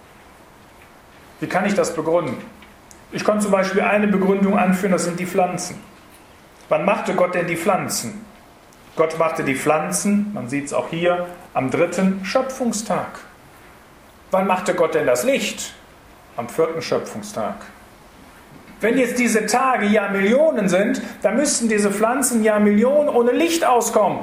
Wie kann ich das begründen? Ich kann zum Beispiel eine Begründung anführen, das sind die Pflanzen. Wann machte Gott denn die Pflanzen? Gott machte die Pflanzen, man sieht es auch hier, am dritten Schöpfungstag. Wann machte Gott denn das Licht? Am vierten Schöpfungstag. Wenn jetzt diese Tage Jahrmillionen sind, dann müssten diese Pflanzen Jahrmillionen ohne Licht auskommen.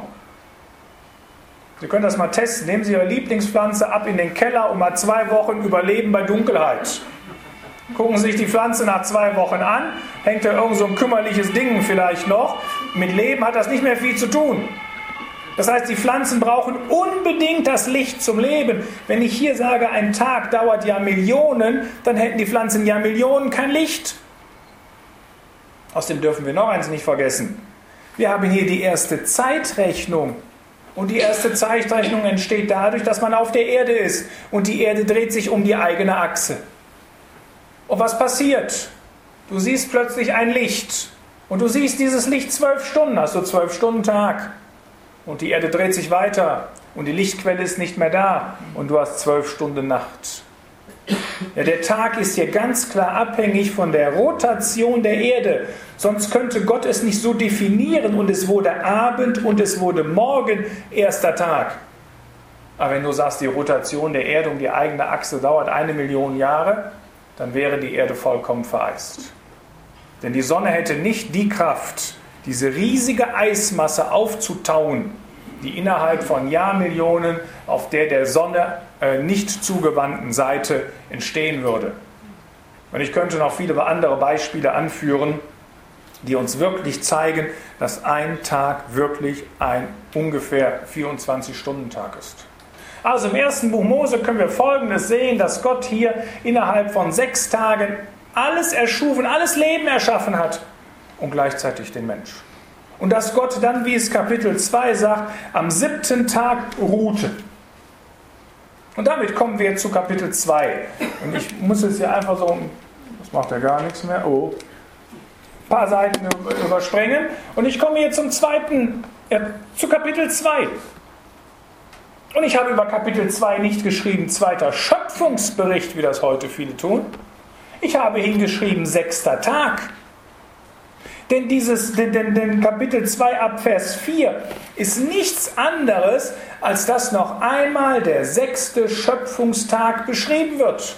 Sie können das mal testen. Nehmen Sie Ihre Lieblingspflanze ab in den Keller und mal zwei Wochen überleben bei Dunkelheit. Gucken Sie sich die Pflanze nach zwei Wochen an, hängt da irgend so ein kümmerliches Ding vielleicht noch. Mit Leben hat das nicht mehr viel zu tun. Das heißt, die Pflanzen brauchen unbedingt das Licht zum Leben. Wenn ich hier sage, ein Tag dauert ja Millionen, dann hätten die Pflanzen ja Millionen kein Licht. Außerdem dürfen wir noch eins nicht vergessen. Wir haben hier die erste Zeitrechnung. Und die erste Zeitrechnung entsteht dadurch, dass man auf der Erde ist. Und die Erde dreht sich um die eigene Achse. Und was passiert? Du siehst plötzlich ein Licht. Und du siehst dieses Licht zwölf Stunden, hast du zwölf Stunden Tag. Und die Erde dreht sich weiter. Und die Lichtquelle ist nicht mehr da. Und du hast zwölf Stunden Nacht. Ja, der Tag ist hier ganz klar abhängig von der Rotation der Erde. Sonst könnte Gott es nicht so definieren und es wurde Abend und es wurde Morgen, erster Tag. Aber wenn du sagst, die Rotation der Erde um die eigene Achse dauert eine Million Jahre, dann wäre die Erde vollkommen vereist. Denn die Sonne hätte nicht die Kraft, diese riesige Eismasse aufzutauen, die innerhalb von Jahrmillionen auf der der Sonne äh, nicht zugewandten Seite entstehen würde. Und ich könnte noch viele andere Beispiele anführen, die uns wirklich zeigen, dass ein Tag wirklich ein ungefähr vierundzwanzig-Stunden-Tag ist. Also im ersten Buch Mose können wir Folgendes sehen, dass Gott hier innerhalb von sechs Tagen alles erschufen, alles Leben erschaffen hat und gleichzeitig den Mensch. Und dass Gott dann, wie es Kapitel zwei sagt, am siebten Tag ruhte. Und damit kommen wir zu Kapitel zwei. Und ich muss jetzt hier einfach so, das macht ja gar nichts mehr, oh, ein paar Seiten überspringen. Und ich komme hier zum zweiten, äh, zu Kapitel zwei. Und ich habe über Kapitel zwei nicht geschrieben, zweiter Schöpfungsbericht, wie das heute viele tun. Ich habe hingeschrieben, sechster Tag. Denn, dieses, denn, denn, denn Kapitel zwei ab Vers vier ist nichts anderes, als dass noch einmal der sechste Schöpfungstag beschrieben wird.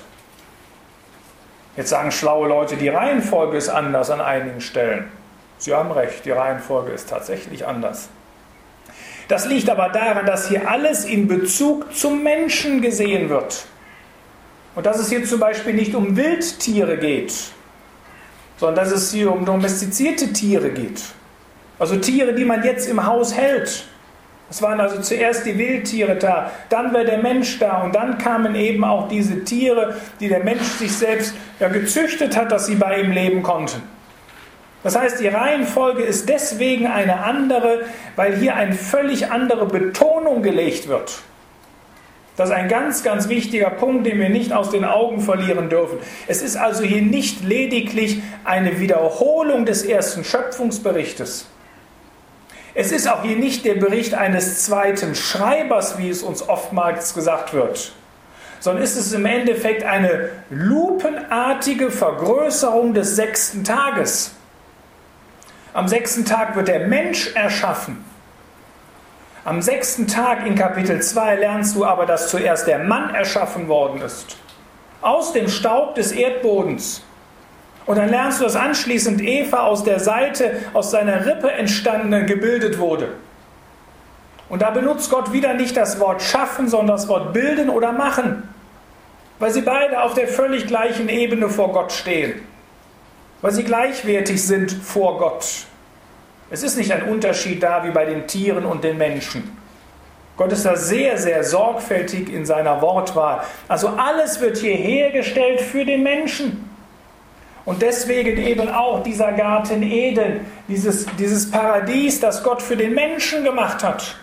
Jetzt sagen schlaue Leute, die Reihenfolge ist anders an einigen Stellen. Sie haben recht, die Reihenfolge ist tatsächlich anders. Das liegt aber daran, dass hier alles in Bezug zum Menschen gesehen wird. Und dass es hier zum Beispiel nicht um Wildtiere geht, sondern dass es hier um domestizierte Tiere geht. Also Tiere, die man jetzt im Haus hält. Es waren also zuerst die Wildtiere da, dann war der Mensch da und dann kamen eben auch diese Tiere, die der Mensch sich selbst ja gezüchtet hat, dass sie bei ihm leben konnten. Das heißt, die Reihenfolge ist deswegen eine andere, weil hier eine völlig andere Betonung gelegt wird. Das ist ein ganz, ganz wichtiger Punkt, den wir nicht aus den Augen verlieren dürfen. Es ist also hier nicht lediglich eine Wiederholung des ersten Schöpfungsberichtes. Es ist auch hier nicht der Bericht eines zweiten Schreibers, wie es uns oftmals gesagt wird, sondern ist es im Endeffekt eine lupenartige Vergrößerung des sechsten Tages. Am sechsten Tag wird der Mensch erschaffen. Am sechsten Tag in Kapitel zwei lernst du aber, dass zuerst der Mann erschaffen worden ist. Aus dem Staub des Erdbodens. Und dann lernst du, dass anschließend Eva aus der Seite, aus seiner Rippe entstandene, gebildet wurde. Und da benutzt Gott wieder nicht das Wort schaffen, sondern das Wort bilden oder machen. Weil sie beide auf der völlig gleichen Ebene vor Gott stehen. Weil sie gleichwertig sind vor Gott. Es ist nicht ein Unterschied da wie bei den Tieren und den Menschen. Gott ist da sehr, sehr sorgfältig in seiner Wortwahl. Also alles wird hier hergestellt für den Menschen. Und deswegen eben auch dieser Garten Eden, dieses, dieses Paradies, das Gott für den Menschen gemacht hat.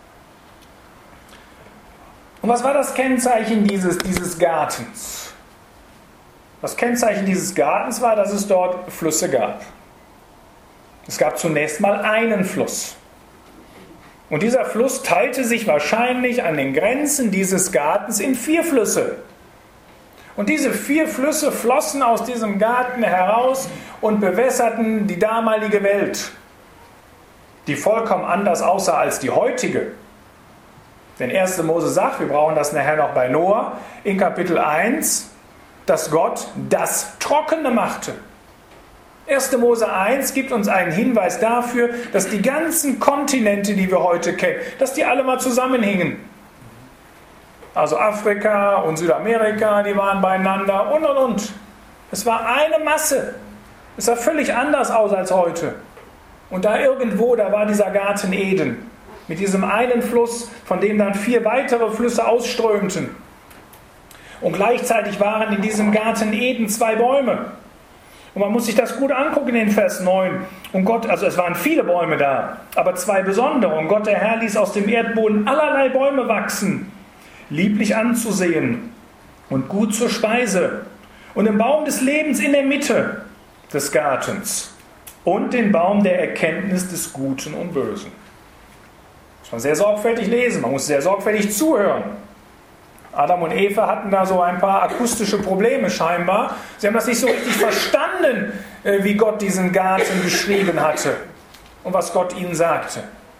Und was war das Kennzeichen dieses, dieses Gartens? Das Kennzeichen dieses Gartens war, dass es dort Flüsse gab. Es gab zunächst mal einen Fluss. Und dieser Fluss teilte sich wahrscheinlich an den Grenzen dieses Gartens in vier Flüsse. Und diese vier Flüsse flossen aus diesem Garten heraus und bewässerten die damalige Welt, die vollkommen anders aussah als die heutige. Denn erster Mose sagt, wir brauchen das nachher noch bei Noah, in Kapitel eins, dass Gott das Trockene machte. erster Mose eins gibt uns einen Hinweis dafür, dass die ganzen Kontinente, die wir heute kennen, dass die alle mal zusammenhingen. Also Afrika und Südamerika, die waren beieinander und und und. Es war eine Masse. Es sah völlig anders aus als heute. Und da irgendwo, da war dieser Garten Eden. Mit diesem einen Fluss, von dem dann vier weitere Flüsse ausströmten. Und gleichzeitig waren in diesem Garten Eden zwei Bäume. Und man muss sich das gut angucken in Vers neun. Und Gott, also es waren viele Bäume da, aber zwei besondere. Und Gott, der Herr, ließ aus dem Erdboden allerlei Bäume wachsen, lieblich anzusehen und gut zur Speise. Und den Baum des Lebens in der Mitte des Gartens und den Baum der Erkenntnis des Guten und Bösen. Das muss man sehr sorgfältig lesen, man muss sehr sorgfältig zuhören. Adam und Eva hatten da so ein paar akustische Probleme scheinbar. Sie haben das nicht so richtig verstanden, wie Gott diesen Garten beschrieben hatte und was Gott ihnen sagte.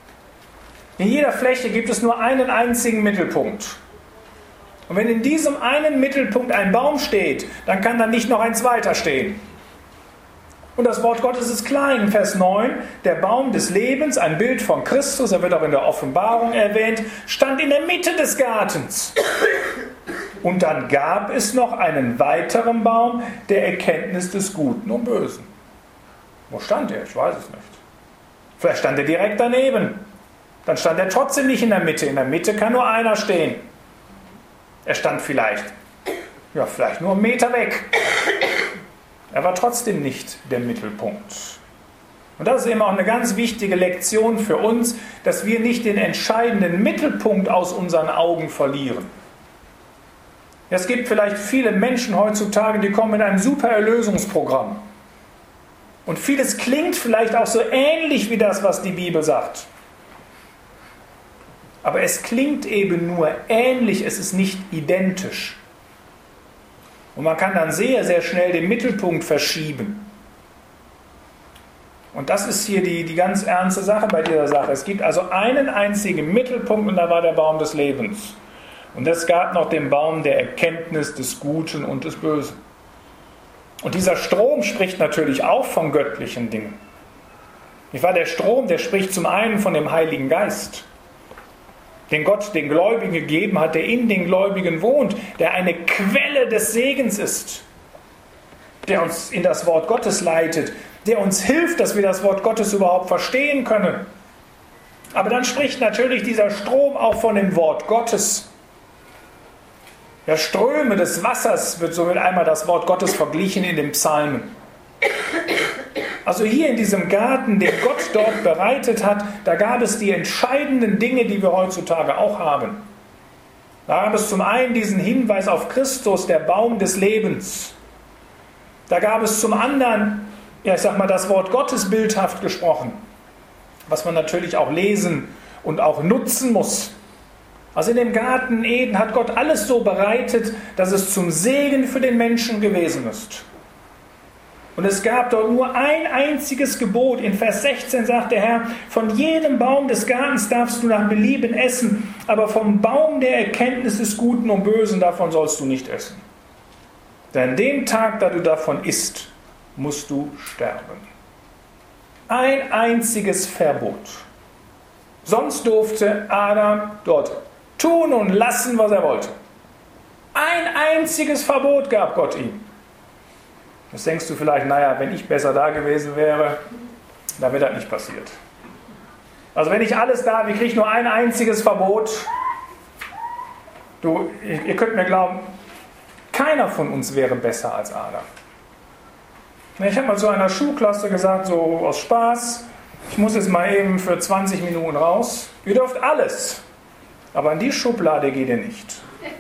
In jeder Fläche gibt es nur einen einzigen Mittelpunkt. Und wenn in diesem einen Mittelpunkt ein Baum steht, dann kann da nicht noch ein zweiter stehen. Und das Wort Gottes ist klar in Vers neun. Der Baum des Lebens, ein Bild von Christus, er wird auch in der Offenbarung erwähnt, stand in der Mitte des Gartens. Und dann gab es noch einen weiteren Baum der Erkenntnis des Guten und Bösen. Wo stand er? Ich weiß es nicht. Vielleicht stand er direkt daneben. Dann stand er trotzdem nicht in der Mitte. In der Mitte kann nur einer stehen. Er stand vielleicht, ja, vielleicht nur einen Meter weg. Er war trotzdem nicht der Mittelpunkt. Und das ist eben auch eine ganz wichtige Lektion für uns, dass wir nicht den entscheidenden Mittelpunkt aus unseren Augen verlieren. Es gibt vielleicht viele Menschen heutzutage, die kommen mit einem super Erlösungsprogramm. Und vieles klingt vielleicht auch so ähnlich wie das, was die Bibel sagt. Aber es klingt eben nur ähnlich, es ist nicht identisch. Und man kann dann sehr, sehr schnell den Mittelpunkt verschieben. Und das ist hier die, die ganz ernste Sache bei dieser Sache. Es gibt also einen einzigen Mittelpunkt und da war der Baum des Lebens. Und es gab noch den Baum der Erkenntnis des Guten und des Bösen. Und dieser Strom spricht natürlich auch von göttlichen Dingen. Nicht wahr? Der Strom, der spricht zum einen von dem Heiligen Geist, den Gott den Gläubigen gegeben hat, der in den Gläubigen wohnt, der eine Quelle des Segens ist, der uns in das Wort Gottes leitet, der uns hilft, dass wir das Wort Gottes überhaupt verstehen können. Aber dann spricht natürlich dieser Strom auch von dem Wort Gottes. Ja, Ströme des Wassers wird somit einmal das Wort Gottes verglichen in den Psalmen. Also hier in diesem Garten, den Gott dort bereitet hat, da gab es die entscheidenden Dinge, die wir heutzutage auch haben. Da gab es zum einen diesen Hinweis auf Christus, der Baum des Lebens. Da gab es zum anderen, ja, ich sag mal, das Wort Gottes bildhaft gesprochen, was man natürlich auch lesen und auch nutzen muss. Also in dem Garten Eden hat Gott alles so bereitet, dass es zum Segen für den Menschen gewesen ist. Und es gab dort nur ein einziges Gebot. In Vers sechzehn sagt der Herr, von jedem Baum des Gartens darfst du nach Belieben essen, aber vom Baum der Erkenntnis des Guten und Bösen, davon sollst du nicht essen. Denn an dem Tag, da du davon isst, musst du sterben. Ein einziges Verbot. Sonst durfte Adam dort tun und lassen, was er wollte. Ein einziges Verbot gab Gott ihm. Jetzt denkst du vielleicht, naja, wenn ich besser da gewesen wäre, dann wäre das nicht passiert. Also wenn ich alles da habe, ich kriege nur ein einziges Verbot. Du, ihr könnt mir glauben, keiner von uns wäre besser als Adam. Ich habe mal zu einer Schulklasse gesagt, so aus Spaß, ich muss jetzt mal eben für zwanzig Minuten raus. Ihr dürft alles, aber in die Schublade geht ihr nicht.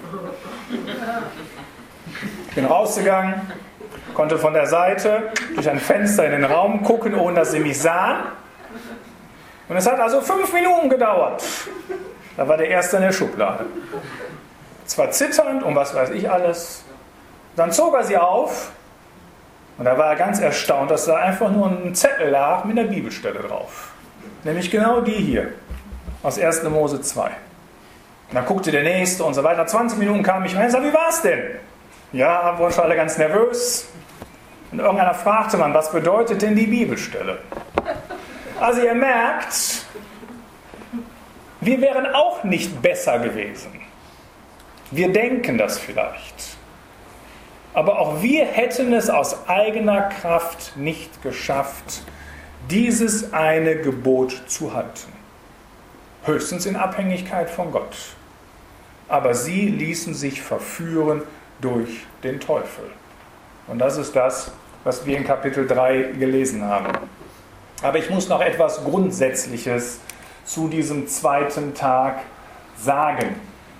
Ich bin rausgegangen, konnte von der Seite durch ein Fenster in den Raum gucken, ohne dass sie mich sahen. Und es hat also fünf Minuten gedauert. Da war der Erste in der Schublade. Zwar zitternd und was weiß ich alles. Dann zog er sie auf und da war er ganz erstaunt, dass da einfach nur ein Zettel lag mit einer Bibelstelle drauf. Nämlich genau die hier, aus erster Mose zwei. Und dann guckte der Nächste und so weiter. Nach zwanzig Minuten kam ich rein und sagte, wie war's denn? Ja, wurden schon alle ganz nervös. Und irgendeiner fragte man, was bedeutet denn die Bibelstelle? Also ihr merkt, wir wären auch nicht besser gewesen. Wir denken das vielleicht. Aber auch wir hätten es aus eigener Kraft nicht geschafft, dieses eine Gebot zu halten. Höchstens in Abhängigkeit von Gott. Aber sie ließen sich verführen durch den Teufel. Und das ist das, was wir in Kapitel drei gelesen haben. Aber ich muss noch etwas Grundsätzliches zu diesem zweiten Tag sagen.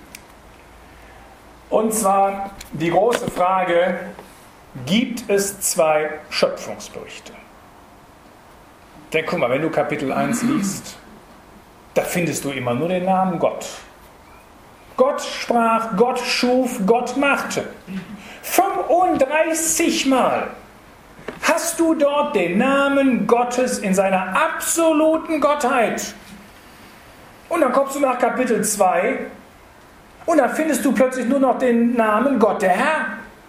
Und zwar die große Frage, gibt es zwei Schöpfungsberichte? Denn guck mal, wenn du Kapitel eins liest, da findest du immer nur den Namen Gott. Gott sprach, Gott schuf, Gott machte. fünfunddreißig Mal hast du dort den Namen Gottes in seiner absoluten Gottheit. Und dann kommst du nach Kapitel zwei und dann findest du plötzlich nur noch den Namen Gott, der Herr.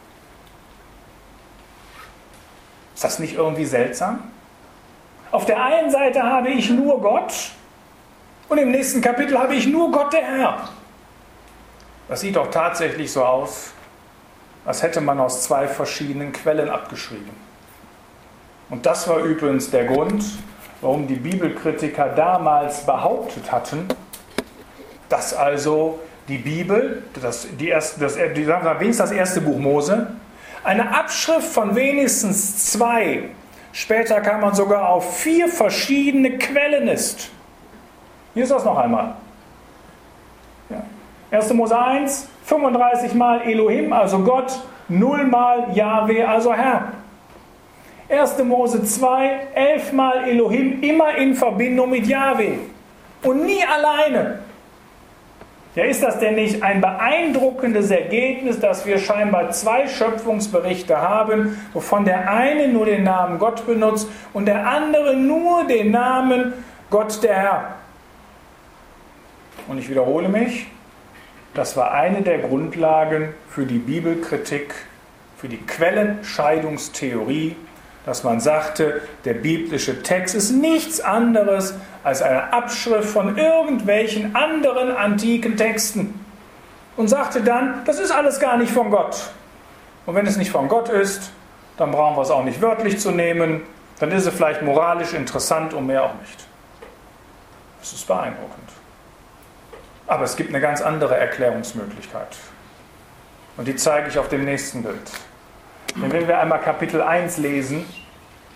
Ist das nicht irgendwie seltsam? Auf der einen Seite habe ich nur Gott und im nächsten Kapitel habe ich nur Gott, der Herr. Das sieht doch tatsächlich so aus, als hätte man aus zwei verschiedenen Quellen abgeschrieben. Und das war übrigens der Grund, warum die Bibelkritiker damals behauptet hatten, dass also die Bibel, das, die erste, das, die, wenigstens das erste Buch Mose, eine Abschrift von wenigstens zwei, später kam man sogar auf vier verschiedene Quellen ist. Hier ist das noch einmal. Ja. erster Mose eins, fünfunddreißig Mal Elohim, also Gott, null Mal Jahwe, also Herr. erster Mose zwei, elf Mal Elohim, immer in Verbindung mit Jahwe. Und nie alleine. Ja, ist das denn nicht ein beeindruckendes Ergebnis, dass wir scheinbar zwei Schöpfungsberichte haben, wovon der eine nur den Namen Gott benutzt und der andere nur den Namen Gott der Herr? Und ich wiederhole mich, das war eine der Grundlagen für die Bibelkritik, für die Quellenscheidungstheorie, dass man sagte, der biblische Text ist nichts anderes als eine Abschrift von irgendwelchen anderen antiken Texten. Und sagte dann, das ist alles gar nicht von Gott. Und wenn es nicht von Gott ist, dann brauchen wir es auch nicht wörtlich zu nehmen, dann ist es vielleicht moralisch interessant und mehr auch nicht. Das ist beeindruckend. Aber es gibt eine ganz andere Erklärungsmöglichkeit. Und die zeige ich auf dem nächsten Bild. Denn wenn wir einmal Kapitel eins lesen,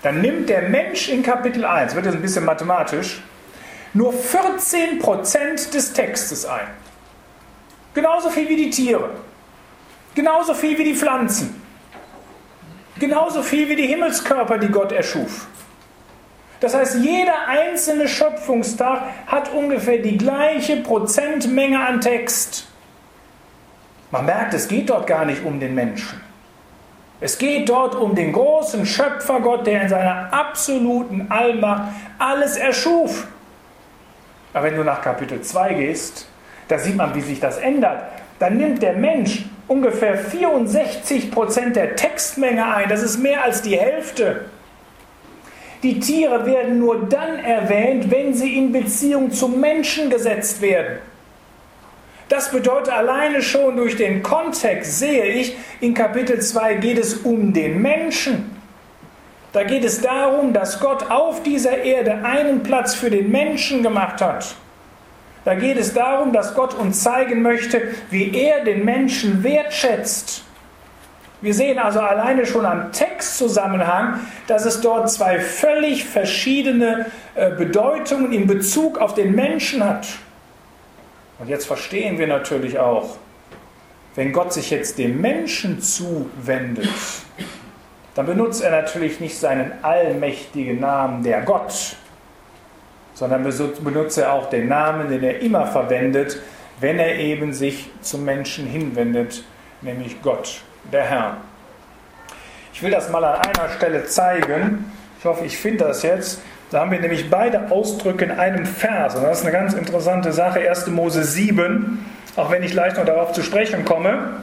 dann nimmt der Mensch in Kapitel eins, wird jetzt ein bisschen mathematisch, nur vierzehn Prozent des Textes ein. Genauso viel wie die Tiere, genauso viel wie die Pflanzen, genauso viel wie die Himmelskörper, die Gott erschuf. Das heißt, jeder einzelne Schöpfungstag hat ungefähr die gleiche Prozentmenge an Text. Man merkt, es geht dort gar nicht um den Menschen. Es geht dort um den großen Schöpfergott, der in seiner absoluten Allmacht alles erschuf. Aber wenn du nach Kapitel zwei gehst, da sieht man, wie sich das ändert. Dann nimmt der Mensch ungefähr vierundsechzig Prozent der Textmenge ein. Das ist mehr als die Hälfte. Die Tiere werden nur dann erwähnt, wenn sie in Beziehung zum Menschen gesetzt werden. Das bedeutet, alleine schon durch den Kontext sehe ich, in Kapitel zwei geht es um den Menschen. Da geht es darum, dass Gott auf dieser Erde einen Platz für den Menschen gemacht hat. Da geht es darum, dass Gott uns zeigen möchte, wie er den Menschen wertschätzt. Wir sehen also alleine schon am Textzusammenhang, dass es dort zwei völlig verschiedene Bedeutungen in Bezug auf den Menschen hat. Und jetzt verstehen wir natürlich auch, wenn Gott sich jetzt dem Menschen zuwendet, dann benutzt er natürlich nicht seinen allmächtigen Namen, der Gott, sondern benutzt er auch den Namen, den er immer verwendet, wenn er eben sich zum Menschen hinwendet, nämlich Gott, der Herr. Ich will das mal an einer Stelle zeigen. Ich hoffe, ich finde das jetzt. Da haben wir nämlich beide Ausdrücke in einem Vers. Und das ist eine ganz interessante Sache. erster Mose sieben, auch wenn ich gleich noch darauf zu sprechen komme.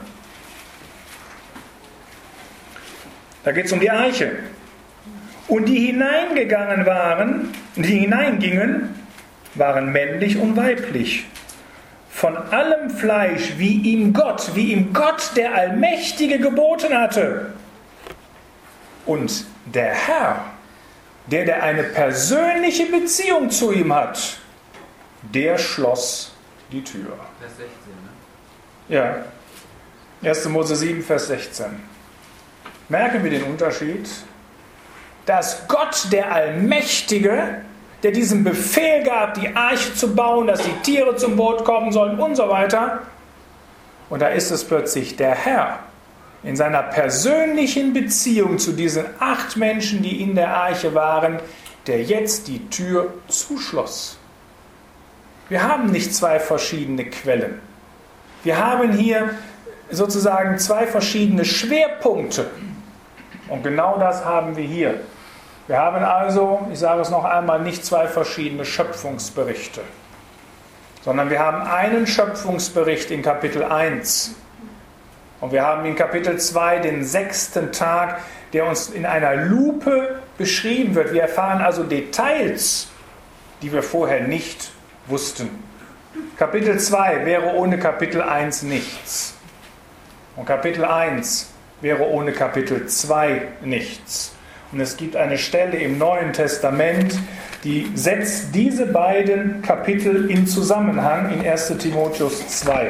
Da geht es um die Arche. Und die hineingegangen waren, die hineingingen, waren männlich und weiblich. Von allem Fleisch, wie ihm Gott, wie ihm Gott, der Allmächtige, geboten hatte. Und der Herr, der, der eine persönliche Beziehung zu ihm hat, der schloss die Tür. Vers sechzehn, ne? Ja. erster Mose sieben, Vers sechzehn. Merken wir den Unterschied? Dass Gott, der Allmächtige, der diesen Befehl gab, die Arche zu bauen, dass die Tiere zum Boot kommen sollen und so weiter. Und da ist es plötzlich der Herr, in seiner persönlichen Beziehung zu diesen acht Menschen, die in der Arche waren, der jetzt die Tür zuschloss. Wir haben nicht zwei verschiedene Quellen. Wir haben hier sozusagen zwei verschiedene Schwerpunkte. Und genau das haben wir hier. Wir haben also, ich sage es noch einmal, nicht zwei verschiedene Schöpfungsberichte, sondern wir haben einen Schöpfungsbericht in Kapitel eins. Und wir haben in Kapitel zwei den sechsten Tag, der uns in einer Lupe beschrieben wird. Wir erfahren also Details, die wir vorher nicht wussten. Kapitel zwei wäre ohne Kapitel eins nichts. Und Kapitel eins wäre ohne Kapitel zwei nichts. Und es gibt eine Stelle im Neuen Testament, die setzt diese beiden Kapitel in Zusammenhang in erster Timotheus zwei.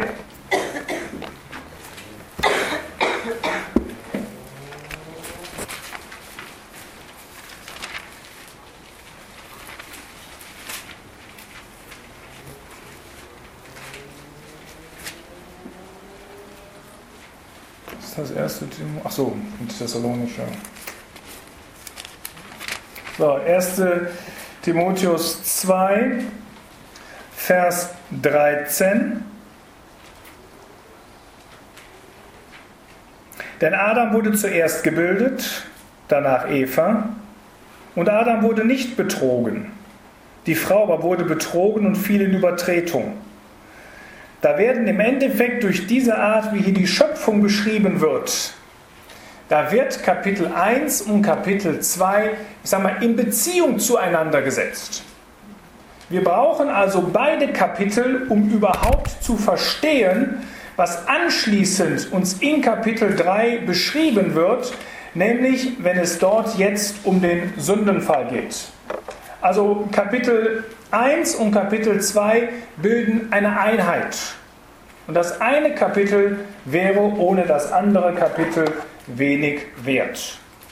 Das erste Timotheus, ach so, mit Thessalonischer. So, erster Timotheus zwei, Vers dreizehn. Denn Adam wurde zuerst gebildet, danach Eva. Und Adam wurde nicht betrogen. Die Frau aber wurde betrogen und fiel in Übertretung. Da werden im Endeffekt durch diese Art, wie hier die Schöpfung beschrieben wird, da wird Kapitel eins und Kapitel zwei, ich sag mal, in Beziehung zueinander gesetzt. Wir brauchen also beide Kapitel, um überhaupt zu verstehen, was anschließend uns in Kapitel drei beschrieben wird, nämlich wenn es dort jetzt um den Sündenfall geht. Also Kapitel eins und Kapitel zwei bilden eine Einheit. Und das eine Kapitel wäre ohne das andere Kapitel wenig wert.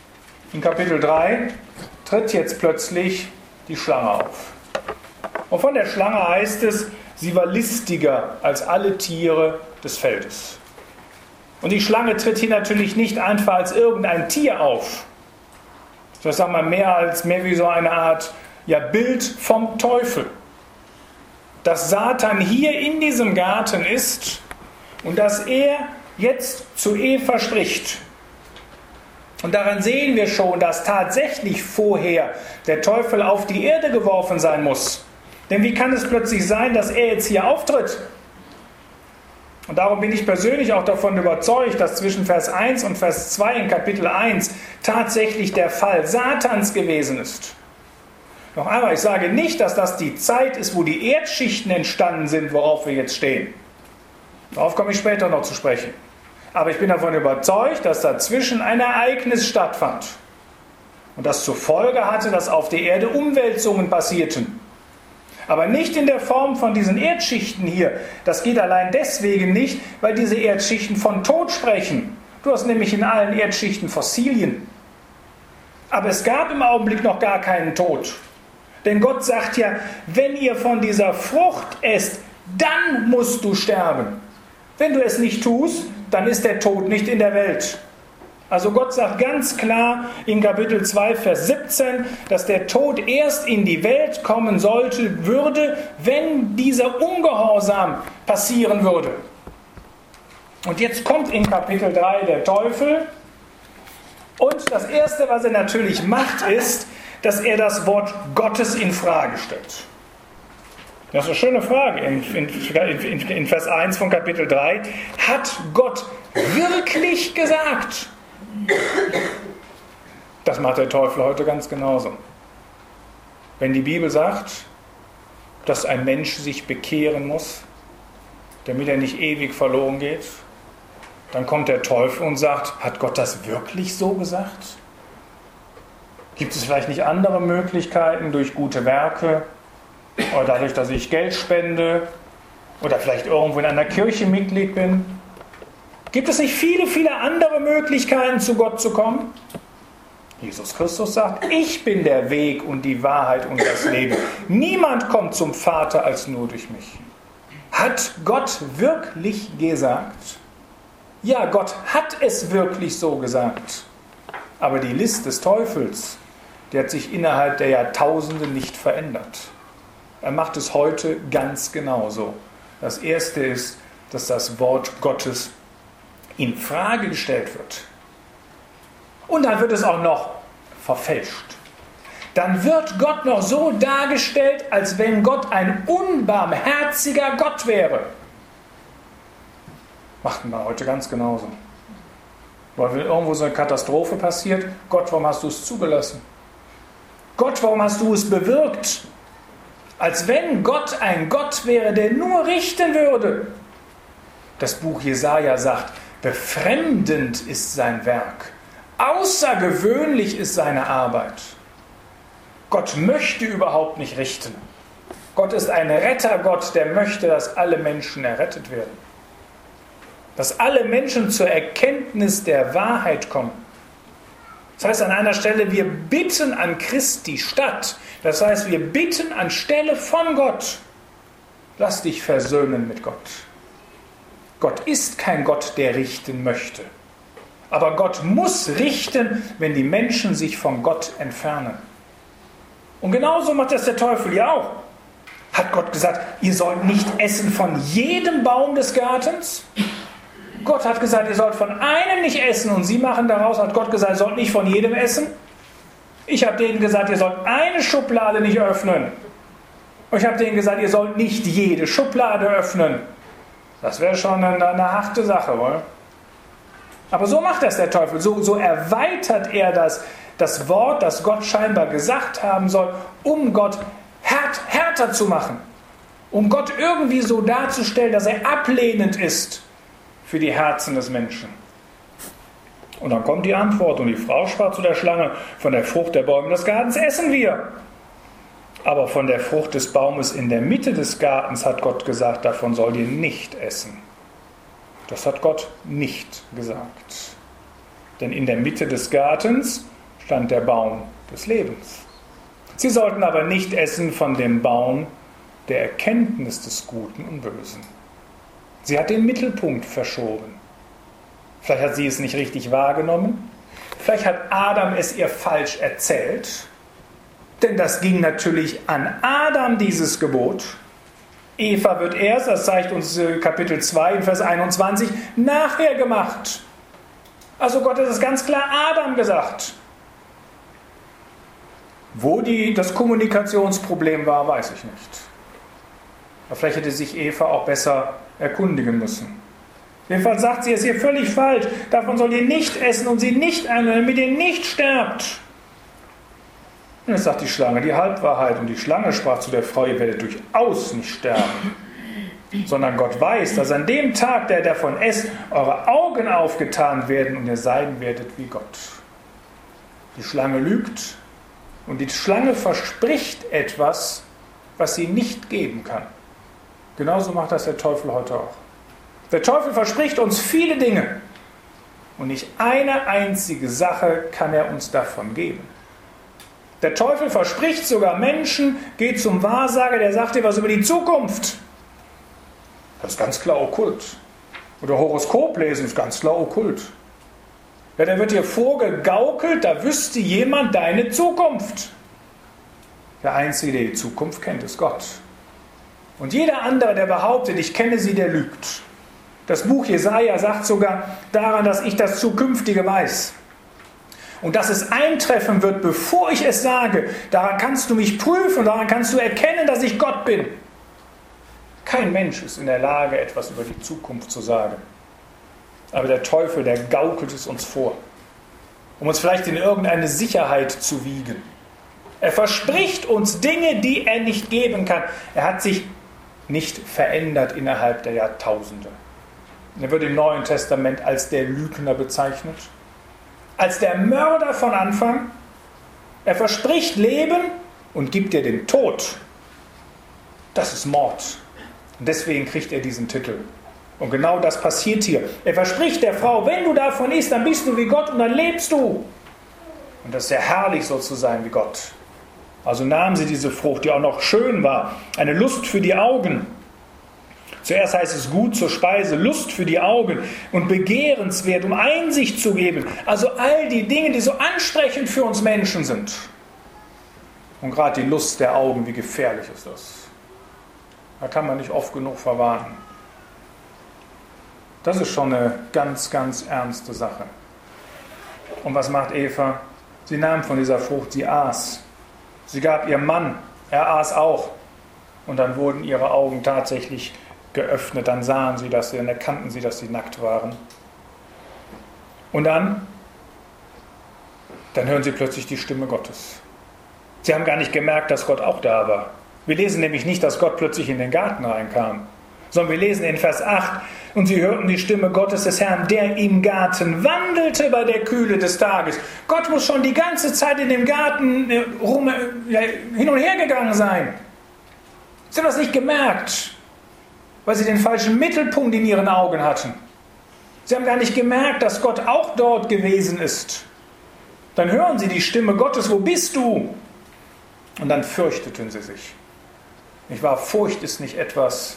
In Kapitel drei tritt jetzt plötzlich die Schlange auf. Und von der Schlange heißt es, sie war listiger als alle Tiere des Feldes. Und die Schlange tritt hier natürlich nicht einfach als irgendein Tier auf. Das sagen wir mehr als mehr wie so eine Art ja, Bild vom Teufel. Dass Satan hier in diesem Garten ist und dass er jetzt zu Eva spricht. Und daran sehen wir schon, dass tatsächlich vorher der Teufel auf die Erde geworfen sein muss. Denn wie kann es plötzlich sein, dass er jetzt hier auftritt? Und darum bin ich persönlich auch davon überzeugt, dass zwischen Vers eins und Vers zwei in Kapitel eins tatsächlich der Fall Satans gewesen ist. Noch einmal, ich sage nicht, dass das die Zeit ist, wo die Erdschichten entstanden sind, worauf wir jetzt stehen. Darauf komme ich später noch zu sprechen. Aber ich bin davon überzeugt, dass dazwischen ein Ereignis stattfand. Und das zur Folge hatte, dass auf der Erde Umwälzungen passierten. Aber nicht in der Form von diesen Erdschichten hier. Das geht allein deswegen nicht, weil diese Erdschichten von Tod sprechen. Du hast nämlich in allen Erdschichten Fossilien. Aber es gab im Augenblick noch gar keinen Tod. Denn Gott sagt ja, wenn ihr von dieser Frucht esst, dann musst du sterben. Wenn du es nicht tust, dann ist der Tod nicht in der Welt. Also Gott sagt ganz klar in Kapitel zwei, Vers siebzehn, dass der Tod erst in die Welt kommen sollte, würde, wenn dieser Ungehorsam passieren würde. Und jetzt kommt in Kapitel drei der Teufel und das Erste, was er natürlich macht, ist, dass er das Wort Gottes in Frage stellt. Das ist eine schöne Frage in, in, in, in Vers eins von Kapitel drei. Hat Gott wirklich gesagt? Das macht der Teufel heute ganz genauso. Wenn die Bibel sagt, dass ein Mensch sich bekehren muss, damit er nicht ewig verloren geht, dann kommt der Teufel und sagt, hat Gott das wirklich so gesagt? Gibt es vielleicht nicht andere Möglichkeiten durch gute Werke oder dadurch, dass ich Geld spende oder vielleicht irgendwo in einer Kirche Mitglied bin? Gibt es nicht viele, viele andere Möglichkeiten, zu Gott zu kommen? Jesus Christus sagt, ich bin der Weg und die Wahrheit und das Leben. Niemand kommt zum Vater als nur durch mich. Hat Gott wirklich gesagt? Ja, Gott hat es wirklich so gesagt. Aber die List des Teufels, die hat sich innerhalb der Jahrtausende nicht verändert. Er macht es heute ganz genauso. Das Erste ist, dass das Wort Gottes in Frage gestellt wird. Und dann wird es auch noch verfälscht. Dann wird Gott noch so dargestellt, als wenn Gott ein unbarmherziger Gott wäre. Macht man heute ganz genauso. Weil wenn irgendwo so eine Katastrophe passiert, Gott, warum hast du es zugelassen? Gott, warum hast du es bewirkt? Als wenn Gott ein Gott wäre, der nur richten würde. Das Buch Jesaja sagt, befremdend ist sein Werk. Außergewöhnlich ist seine Arbeit. Gott möchte überhaupt nicht richten. Gott ist ein Rettergott, der möchte, dass alle Menschen errettet werden. Dass alle Menschen zur Erkenntnis der Wahrheit kommen. Das heißt an einer Stelle, wir bitten an Christi statt. Das heißt, wir bitten anstelle von Gott. Lass dich versöhnen mit Gott. Gott ist kein Gott, der richten möchte. Aber Gott muss richten, wenn die Menschen sich von Gott entfernen. Und genauso macht das der Teufel ja auch. Hat Gott gesagt, ihr sollt nicht essen von jedem Baum des Gartens? Gott hat gesagt, ihr sollt von einem nicht essen und sie machen daraus, hat Gott gesagt, ihr sollt nicht von jedem essen? Ich habe denen gesagt, ihr sollt eine Schublade nicht öffnen. Und ich habe denen gesagt, ihr sollt nicht jede Schublade öffnen. Das wäre schon eine, eine harte Sache, oder? Aber so macht das der Teufel. So, so erweitert er das, das Wort, das Gott scheinbar gesagt haben soll, um Gott härt, härter zu machen. Um Gott irgendwie so darzustellen, dass er ablehnend ist für die Herzen des Menschen. Und dann kommt die Antwort und die Frau sprach zu der Schlange, von der Frucht der Bäume des Gartens essen wir. Aber von der Frucht des Baumes in der Mitte des Gartens hat Gott gesagt, davon sollt ihr nicht essen. Das hat Gott nicht gesagt. Denn in der Mitte des Gartens stand der Baum des Lebens. Sie sollten aber nicht essen von dem Baum der Erkenntnis des Guten und Bösen. Sie hat den Mittelpunkt verschoben. Vielleicht hat sie es nicht richtig wahrgenommen. Vielleicht hat Adam es ihr falsch erzählt. Denn das ging natürlich an Adam, dieses Gebot. Eva wird erst, das zeigt uns Kapitel zwei, Vers einundzwanzig, nachher gemacht. Also Gott hat es ganz klar Adam gesagt. Wo die, das Kommunikationsproblem war, weiß ich nicht. Aber vielleicht hätte sich Eva auch besser erkundigen müssen. Jedenfalls sagt sie, es ist hier völlig falsch. Davon soll ihr nicht essen und sie nicht anhören, damit ihr nicht sterbt. Und jetzt sagt die Schlange die Halbwahrheit. Und die Schlange sprach zu der Frau, ihr werdet durchaus nicht sterben. Sondern Gott weiß, dass an dem Tag, der davon esst, eure Augen aufgetan werden und ihr sein werdet wie Gott. Die Schlange lügt und die Schlange verspricht etwas, was sie nicht geben kann. Genauso macht das der Teufel heute auch. Der Teufel verspricht uns viele Dinge und nicht eine einzige Sache kann er uns davon geben. Der Teufel verspricht sogar Menschen, geht zum Wahrsager, der sagt dir was über die Zukunft. Das ist ganz klar okkult. Oder Horoskop lesen ist ganz klar okkult. Ja, da wird dir vorgegaukelt, da wüsste jemand deine Zukunft. Der Einzige, der die Zukunft kennt, ist Gott. Und jeder andere, der behauptet, ich kenne sie, der lügt. Das Buch Jesaja sagt sogar daran, dass ich das Zukünftige weiß. Und dass es eintreffen wird, bevor ich es sage. Daran kannst du mich prüfen, daran kannst du erkennen, dass ich Gott bin. Kein Mensch ist in der Lage, etwas über die Zukunft zu sagen. Aber der Teufel, der gaukelt es uns vor, um uns vielleicht in irgendeine Sicherheit zu wiegen. Er verspricht uns Dinge, die er nicht geben kann. Er hat sich nicht verändert innerhalb der Jahrtausende. Er wird im Neuen Testament als der Lügner bezeichnet, als der Mörder von Anfang. Er verspricht Leben und gibt dir den Tod. Das ist Mord. Und deswegen kriegt er diesen Titel. Und genau das passiert hier. Er verspricht der Frau, wenn du davon isst, dann bist du wie Gott und dann lebst du. Und das ist ja herrlich, so zu sein wie Gott. Also nahm sie diese Frucht, die auch noch schön war, eine Lust für die Augen. Zuerst heißt es gut zur Speise, Lust für die Augen und begehrenswert, um Einsicht zu geben. Also all die Dinge, die so ansprechend für uns Menschen sind. Und gerade die Lust der Augen, wie gefährlich ist das? Da kann man nicht oft genug verwarnen. Das ist schon eine ganz, ganz ernste Sache. Und was macht Eva? Sie nahm von dieser Frucht, sie aß. Sie gab ihrem Mann, er aß auch. Und dann wurden ihre Augen tatsächlich geöffnet. Dann sahen sie das, dann erkannten sie, dass sie nackt waren. Und dann, dann hören sie plötzlich die Stimme Gottes. Sie haben gar nicht gemerkt, dass Gott auch da war. Wir lesen nämlich nicht, dass Gott plötzlich in den Garten reinkam, sondern wir lesen in Vers acht, und sie hörten die Stimme Gottes des Herrn, der im Garten wandelte bei der Kühle des Tages. Gott muss schon die ganze Zeit in dem Garten rum, ja, hin und her gegangen sein. Sie haben das nicht gemerkt, weil sie den falschen Mittelpunkt in ihren Augen hatten. Sie haben gar nicht gemerkt, dass Gott auch dort gewesen ist. Dann hören sie die Stimme Gottes, wo bist du? Und dann fürchteten sie sich. Nicht wahr? Furcht ist nicht etwas,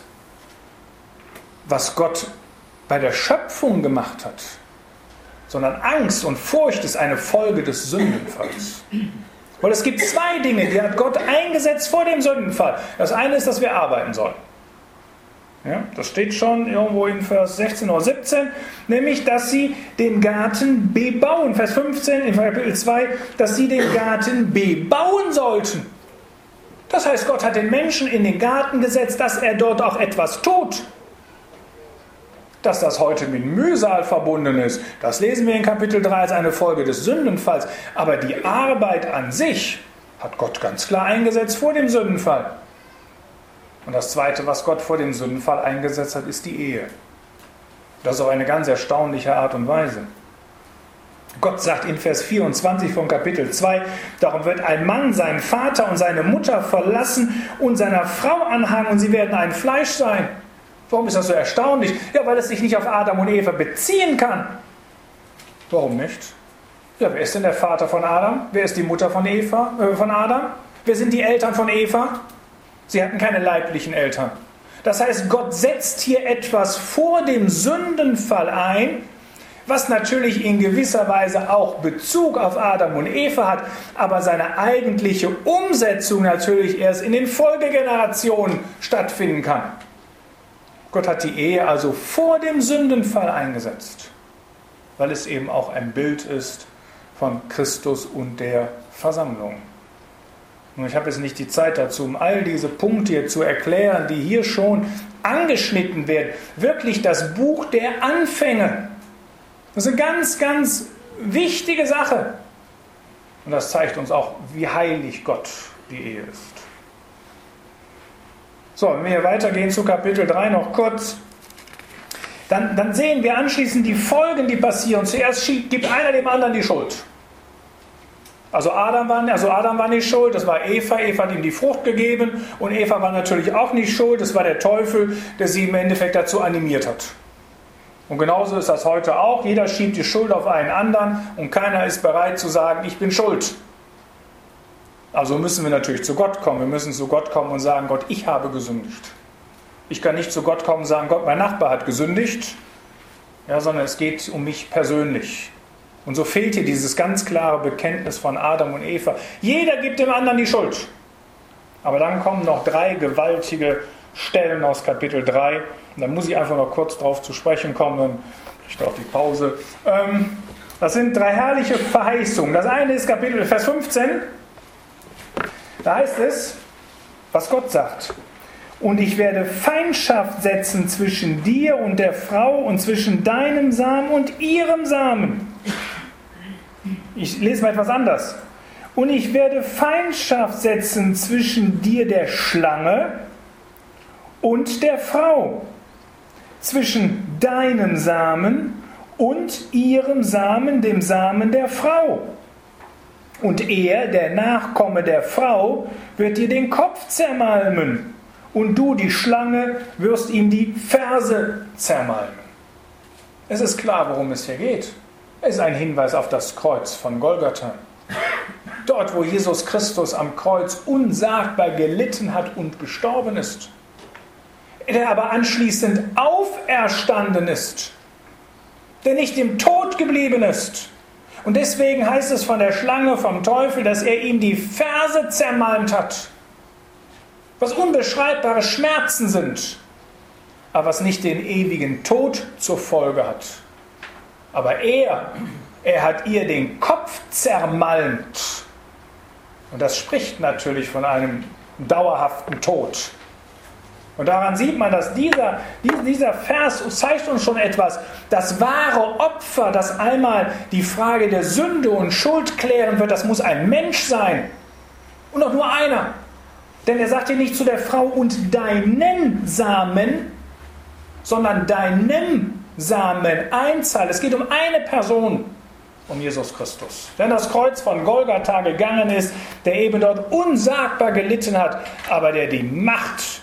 was Gott bei der Schöpfung gemacht hat, sondern Angst und Furcht ist eine Folge des Sündenfalls. Weil es gibt zwei Dinge, die hat Gott eingesetzt vor dem Sündenfall. Das eine ist, dass wir arbeiten sollen. Ja, das steht schon irgendwo in Vers sechzehn oder siebzehn, nämlich, dass sie den Garten bebauen. Vers fünfzehn in Kapitel zwei, dass sie den Garten bebauen sollten. Das heißt, Gott hat den Menschen in den Garten gesetzt, dass er dort auch etwas tut. Dass das heute mit Mühsal verbunden ist, das lesen wir in Kapitel drei als eine Folge des Sündenfalls. Aber die Arbeit an sich hat Gott ganz klar eingesetzt vor dem Sündenfall. Und das Zweite, was Gott vor dem Sündenfall eingesetzt hat, ist die Ehe. Das ist auf eine ganz erstaunliche Art und Weise. Gott sagt in Vers vierundzwanzig von Kapitel zwei, darum wird ein Mann seinen Vater und seine Mutter verlassen und seiner Frau anhangen und sie werden ein Fleisch sein. Warum ist das so erstaunlich? Ja, weil es sich nicht auf Adam und Eva beziehen kann. Warum nicht? Ja, wer ist denn der Vater von Adam? Wer ist die Mutter von Eva, äh, von Adam? Wer sind die Eltern von Eva? Sie hatten keine leiblichen Eltern. Das heißt, Gott setzt hier etwas vor dem Sündenfall ein, was natürlich in gewisser Weise auch Bezug auf Adam und Eva hat, aber seine eigentliche Umsetzung natürlich erst in den Folgegenerationen stattfinden kann. Gott hat die Ehe also vor dem Sündenfall eingesetzt, weil es eben auch ein Bild ist von Christus und der Versammlung. Und ich habe jetzt nicht die Zeit dazu, um all diese Punkte hier zu erklären, die hier schon angeschnitten werden. Wirklich das Buch der Anfänge. Das ist eine ganz, ganz wichtige Sache. Und das zeigt uns auch, wie heilig Gott die Ehe ist. So, wenn wir hier weitergehen zu Kapitel drei noch kurz, dann, dann sehen wir anschließend die Folgen, die passieren. Zuerst gibt einer dem anderen die Schuld. Also Adam, war, also Adam war nicht schuld, das war Eva. Eva hat ihm die Frucht gegeben und Eva war natürlich auch nicht schuld. Das war der Teufel, der sie im Endeffekt dazu animiert hat. Und genauso ist das heute auch. Jeder schiebt die Schuld auf einen anderen und keiner ist bereit zu sagen, ich bin schuld. Also müssen wir natürlich zu Gott kommen. Wir müssen zu Gott kommen und sagen, Gott, ich habe gesündigt. Ich kann nicht zu Gott kommen und sagen, Gott, mein Nachbar hat gesündigt, ja, sondern es geht um mich persönlich. Und so fehlt hier dieses ganz klare Bekenntnis von Adam und Eva. Jeder gibt dem anderen die Schuld. Aber dann kommen noch drei gewaltige Stellen aus Kapitel drei. Und da muss ich einfach noch kurz drauf zu sprechen kommen. Dann ich darf die Pause. Ähm, das sind drei herrliche Verheißungen. Das eine ist Kapitel Vers fünfzehn. Da heißt es, was Gott sagt. Und ich werde Feindschaft setzen zwischen dir und der Frau und zwischen deinem Samen und ihrem Samen. Ich lese mal etwas anders. Und ich werde Feindschaft setzen zwischen dir, der Schlange, und der Frau, zwischen deinem Samen und ihrem Samen, dem Samen der Frau. Und er, der Nachkomme der Frau, wird dir den Kopf zermalmen, und du, die Schlange, wirst ihm die Ferse zermalmen. Es ist klar, worum es hier geht. Es ist ein Hinweis auf das Kreuz von Golgatha. Dort, wo Jesus Christus am Kreuz unsagbar gelitten hat und gestorben ist. Der aber anschließend auferstanden ist. Der nicht im Tod geblieben ist. Und deswegen heißt es von der Schlange, vom Teufel, dass er ihm die Ferse zermalmt hat. Was unbeschreibbare Schmerzen sind, aber was nicht den ewigen Tod zur Folge hat. Aber er, er hat ihr den Kopf zermalmt. Und das spricht natürlich von einem dauerhaften Tod. Und daran sieht man, dass dieser, dieser Vers zeigt uns schon etwas. Das wahre Opfer, das einmal die Frage der Sünde und Schuld klären wird, das muss ein Mensch sein. Und auch nur einer. Denn er sagt hier nicht zu der Frau und deinen Samen, sondern deinem Samen, Einzahl. Es geht um eine Person, um Jesus Christus. Denn das Kreuz von Golgatha gegangen ist, der eben dort unsagbar gelitten hat, aber der die Macht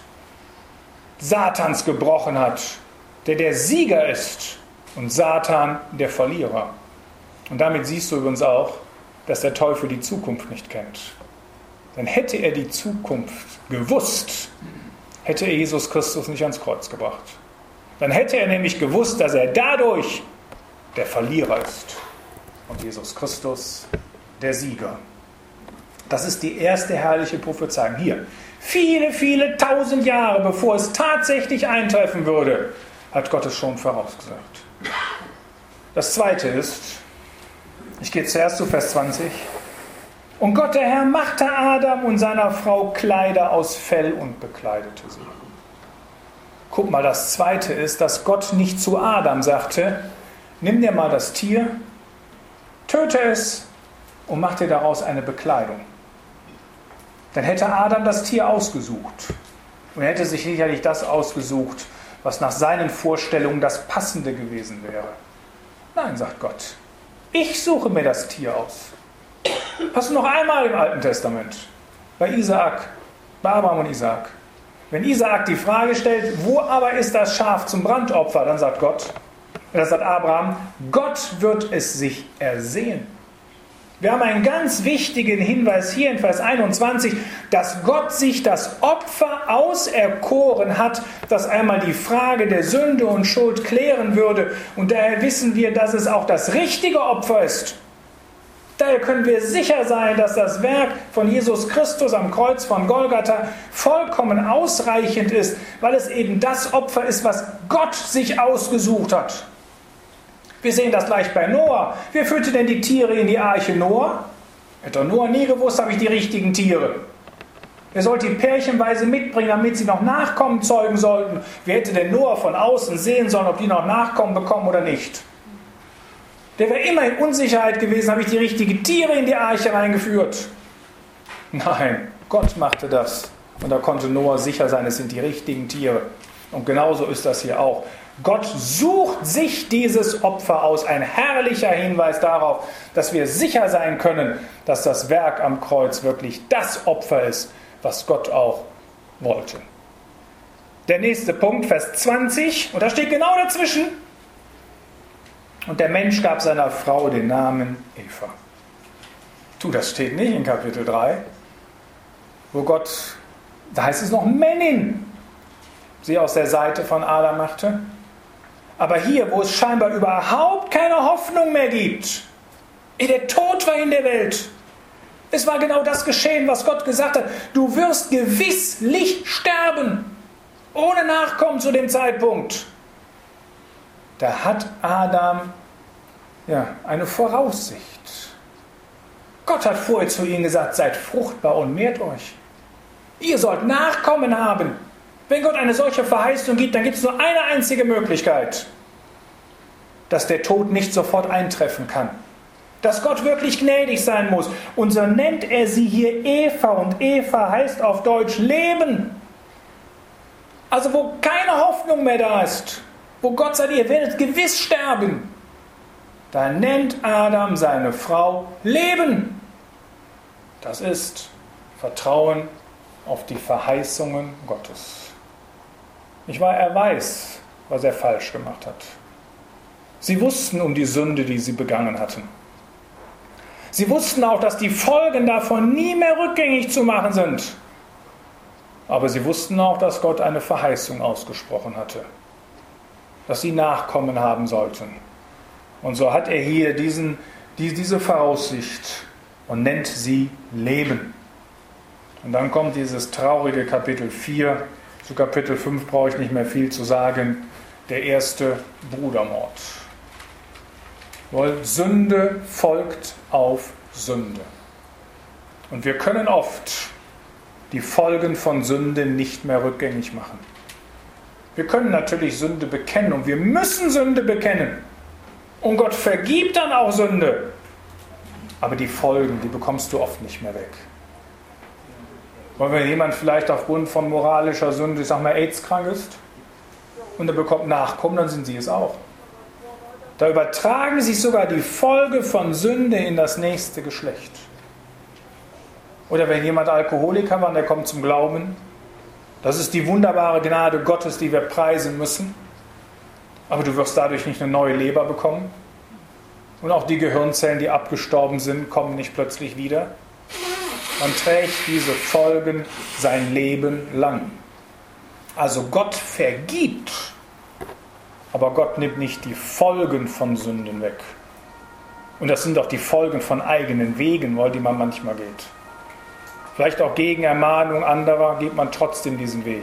Satans gebrochen hat, der der Sieger ist und Satan der Verlierer. Und damit siehst du übrigens auch, dass der Teufel die Zukunft nicht kennt. Denn hätte er die Zukunft gewusst, hätte er Jesus Christus nicht ans Kreuz gebracht. Dann hätte er nämlich gewusst, dass er dadurch der Verlierer ist und Jesus Christus der Sieger. Das ist die erste herrliche Prophezeiung hier. Viele, viele tausend Jahre bevor es tatsächlich eintreffen würde, hat Gott es schon vorausgesagt. Das zweite ist, ich gehe zuerst zu Vers zwanzig. Und Gott, der Herr, machte Adam und seiner Frau Kleider aus Fell und bekleidete sie. Guck mal, das zweite ist, dass Gott nicht zu Adam sagte, nimm dir mal das Tier, töte es und mach dir daraus eine Bekleidung. Dann hätte Adam das Tier ausgesucht und er hätte sich sicherlich das ausgesucht, was nach seinen Vorstellungen das Passende gewesen wäre. Nein, sagt Gott, ich suche mir das Tier aus. Hast du noch einmal im Alten Testament, bei Isaak, bei Abraham und Isaak. Wenn Isaak die Frage stellt, wo aber ist das Schaf zum Brandopfer, dann sagt Gott, dann sagt Abraham, Gott wird es sich ersehen. Wir haben einen ganz wichtigen Hinweis hier in Vers einundzwanzig, dass Gott sich das Opfer auserkoren hat, das einmal die Frage der Sünde und Schuld klären würde. Und daher wissen wir, dass es auch das richtige Opfer ist. Daher können wir sicher sein, dass das Werk von Jesus Christus am Kreuz von Golgatha vollkommen ausreichend ist, weil es eben das Opfer ist, was Gott sich ausgesucht hat. Wir sehen das gleich bei Noah. Wer führte denn die Tiere in die Arche? Noah? Hätte Noah nie gewusst, habe ich die richtigen Tiere. Er sollte die pärchenweise mitbringen, damit sie noch Nachkommen zeugen sollten. Wer hätte denn Noah von außen sehen sollen, ob die noch Nachkommen bekommen oder nicht? Der wäre immer in Unsicherheit gewesen, habe ich die richtigen Tiere in die Arche reingeführt? Nein, Gott machte das. Und da konnte Noah sicher sein, es sind die richtigen Tiere. Und genauso ist das hier auch. Gott sucht sich dieses Opfer aus. Ein herrlicher Hinweis darauf, dass wir sicher sein können, dass das Werk am Kreuz wirklich das Opfer ist, was Gott auch wollte. Der nächste Punkt, Vers zwanzig, und da steht genau dazwischen. Und der Mensch gab seiner Frau den Namen Eva. Tu, das steht nicht in Kapitel drei, wo Gott, da heißt es noch Männin, sie aus der Seite von Adam machte. Aber hier, wo es scheinbar überhaupt keine Hoffnung mehr gibt, der Tod war in der Welt. Es war genau das geschehen, was Gott gesagt hat. Du wirst gewisslich sterben, ohne Nachkommen zu dem Zeitpunkt. Da hat Adam ja, eine Voraussicht. Gott hat vorher zu ihnen gesagt, seid fruchtbar und mehrt euch. Ihr sollt Nachkommen haben. Wenn Gott eine solche Verheißung gibt, dann gibt es nur eine einzige Möglichkeit, dass der Tod nicht sofort eintreffen kann. Dass Gott wirklich gnädig sein muss. Und so nennt er sie hier Eva. Und Eva heißt auf Deutsch Leben. Also wo keine Hoffnung mehr da ist, wo Gott sagt, ihr werdet gewiss sterben, da nennt Adam seine Frau Leben. Das ist Vertrauen auf die Verheißungen Gottes. Nicht wahr? Er weiß, was er falsch gemacht hat. Sie wussten um die Sünde, die sie begangen hatten. Sie wussten auch, dass die Folgen davon nie mehr rückgängig zu machen sind. Aber sie wussten auch, dass Gott eine Verheißung ausgesprochen hatte, dass sie Nachkommen haben sollten. Und so hat er hier diesen, die, diese Voraussicht und nennt sie Leben. Und dann kommt dieses traurige Kapitel vier. Zu Kapitel fünf brauche ich nicht mehr viel zu sagen. Der erste Brudermord. Weil Sünde folgt auf Sünde. Und wir können oft die Folgen von Sünde nicht mehr rückgängig machen. Wir können natürlich Sünde bekennen und wir müssen Sünde bekennen. Und Gott vergibt dann auch Sünde. Aber die Folgen, die bekommst du oft nicht mehr weg. Weil wenn jemand vielleicht aufgrund von moralischer Sünde, ich sag mal, AIDS-krank ist und er bekommt Nachkommen, dann sind sie es auch. Da übertragen sich sogar die Folge von Sünde in das nächste Geschlecht. Oder wenn jemand Alkoholiker war und der kommt zum Glauben, das ist die wunderbare Gnade Gottes, die wir preisen müssen. Aber du wirst dadurch nicht eine neue Leber bekommen. Und auch die Gehirnzellen, die abgestorben sind, kommen nicht plötzlich wieder. Man trägt diese Folgen sein Leben lang. Also Gott vergibt, aber Gott nimmt nicht die Folgen von Sünden weg. Und das sind auch die Folgen von eigenen Wegen, weil die man manchmal geht. Vielleicht auch gegen Ermahnung anderer geht man trotzdem diesen Weg.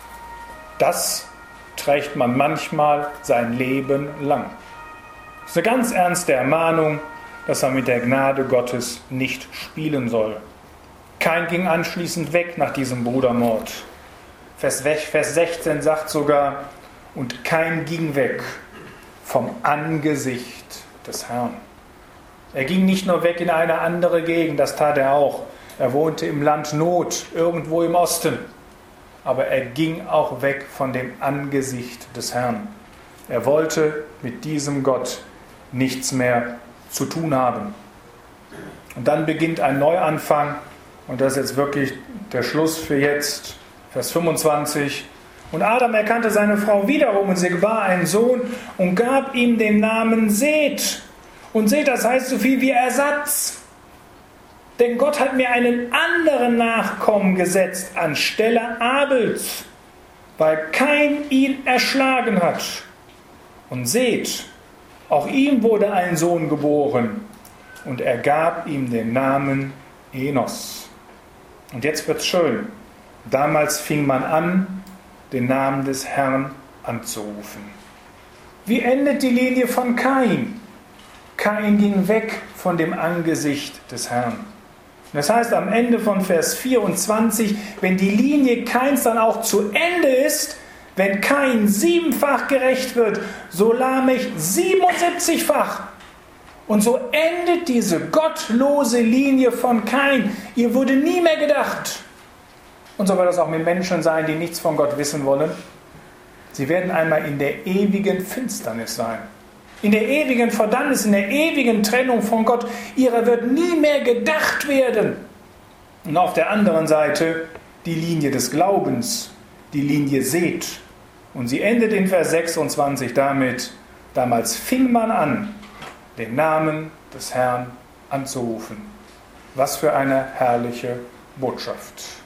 Das trägt man manchmal sein Leben lang. Das ist eine ganz ernste Ermahnung, dass man mit der Gnade Gottes nicht spielen soll. Kain ging anschließend weg nach diesem Brudermord. Vers sechzehn sagt sogar, und Kain ging weg vom Angesicht des Herrn. Er ging nicht nur weg in eine andere Gegend, das tat er auch. Er wohnte im Land Not, irgendwo im Osten. Aber er ging auch weg von dem Angesicht des Herrn. Er wollte mit diesem Gott nichts mehr zu tun haben. Und dann beginnt ein Neuanfang. Und das ist jetzt wirklich der Schluss für jetzt. Vers fünfundzwanzig. Und Adam erkannte seine Frau wiederum und sie gebar einen Sohn und gab ihm den Namen Seth. Und Seth, das heißt so viel wie Ersatz. Denn Gott hat mir einen anderen Nachkommen gesetzt anstelle Abels, weil Kain ihn erschlagen hat. Und seht, auch ihm wurde ein Sohn geboren, und er gab ihm den Namen Enos. Und jetzt wird's schön. Damals fing man an, den Namen des Herrn anzurufen. Wie endet die Linie von Kain? Kain ging weg von dem Angesicht des Herrn. Das heißt am Ende von Vers vierundzwanzig, wenn die Linie Kains dann auch zu Ende ist, wenn Kain siebenfach gerecht wird, so Lamech siebenundsiebzigfach. Und so endet diese gottlose Linie von Kain. Ihr wurde nie mehr gedacht. Und so wird das auch mit Menschen sein, die nichts von Gott wissen wollen. Sie werden einmal in der ewigen Finsternis sein. In der ewigen Verdammnis, in der ewigen Trennung von Gott. Ihrer wird nie mehr gedacht werden. Und auf der anderen Seite die Linie des Glaubens, die Linie Seth. Und sie endet in Vers sechsundzwanzig damit: Damals fing man an, den Namen des Herrn anzurufen. Was für eine herrliche Botschaft.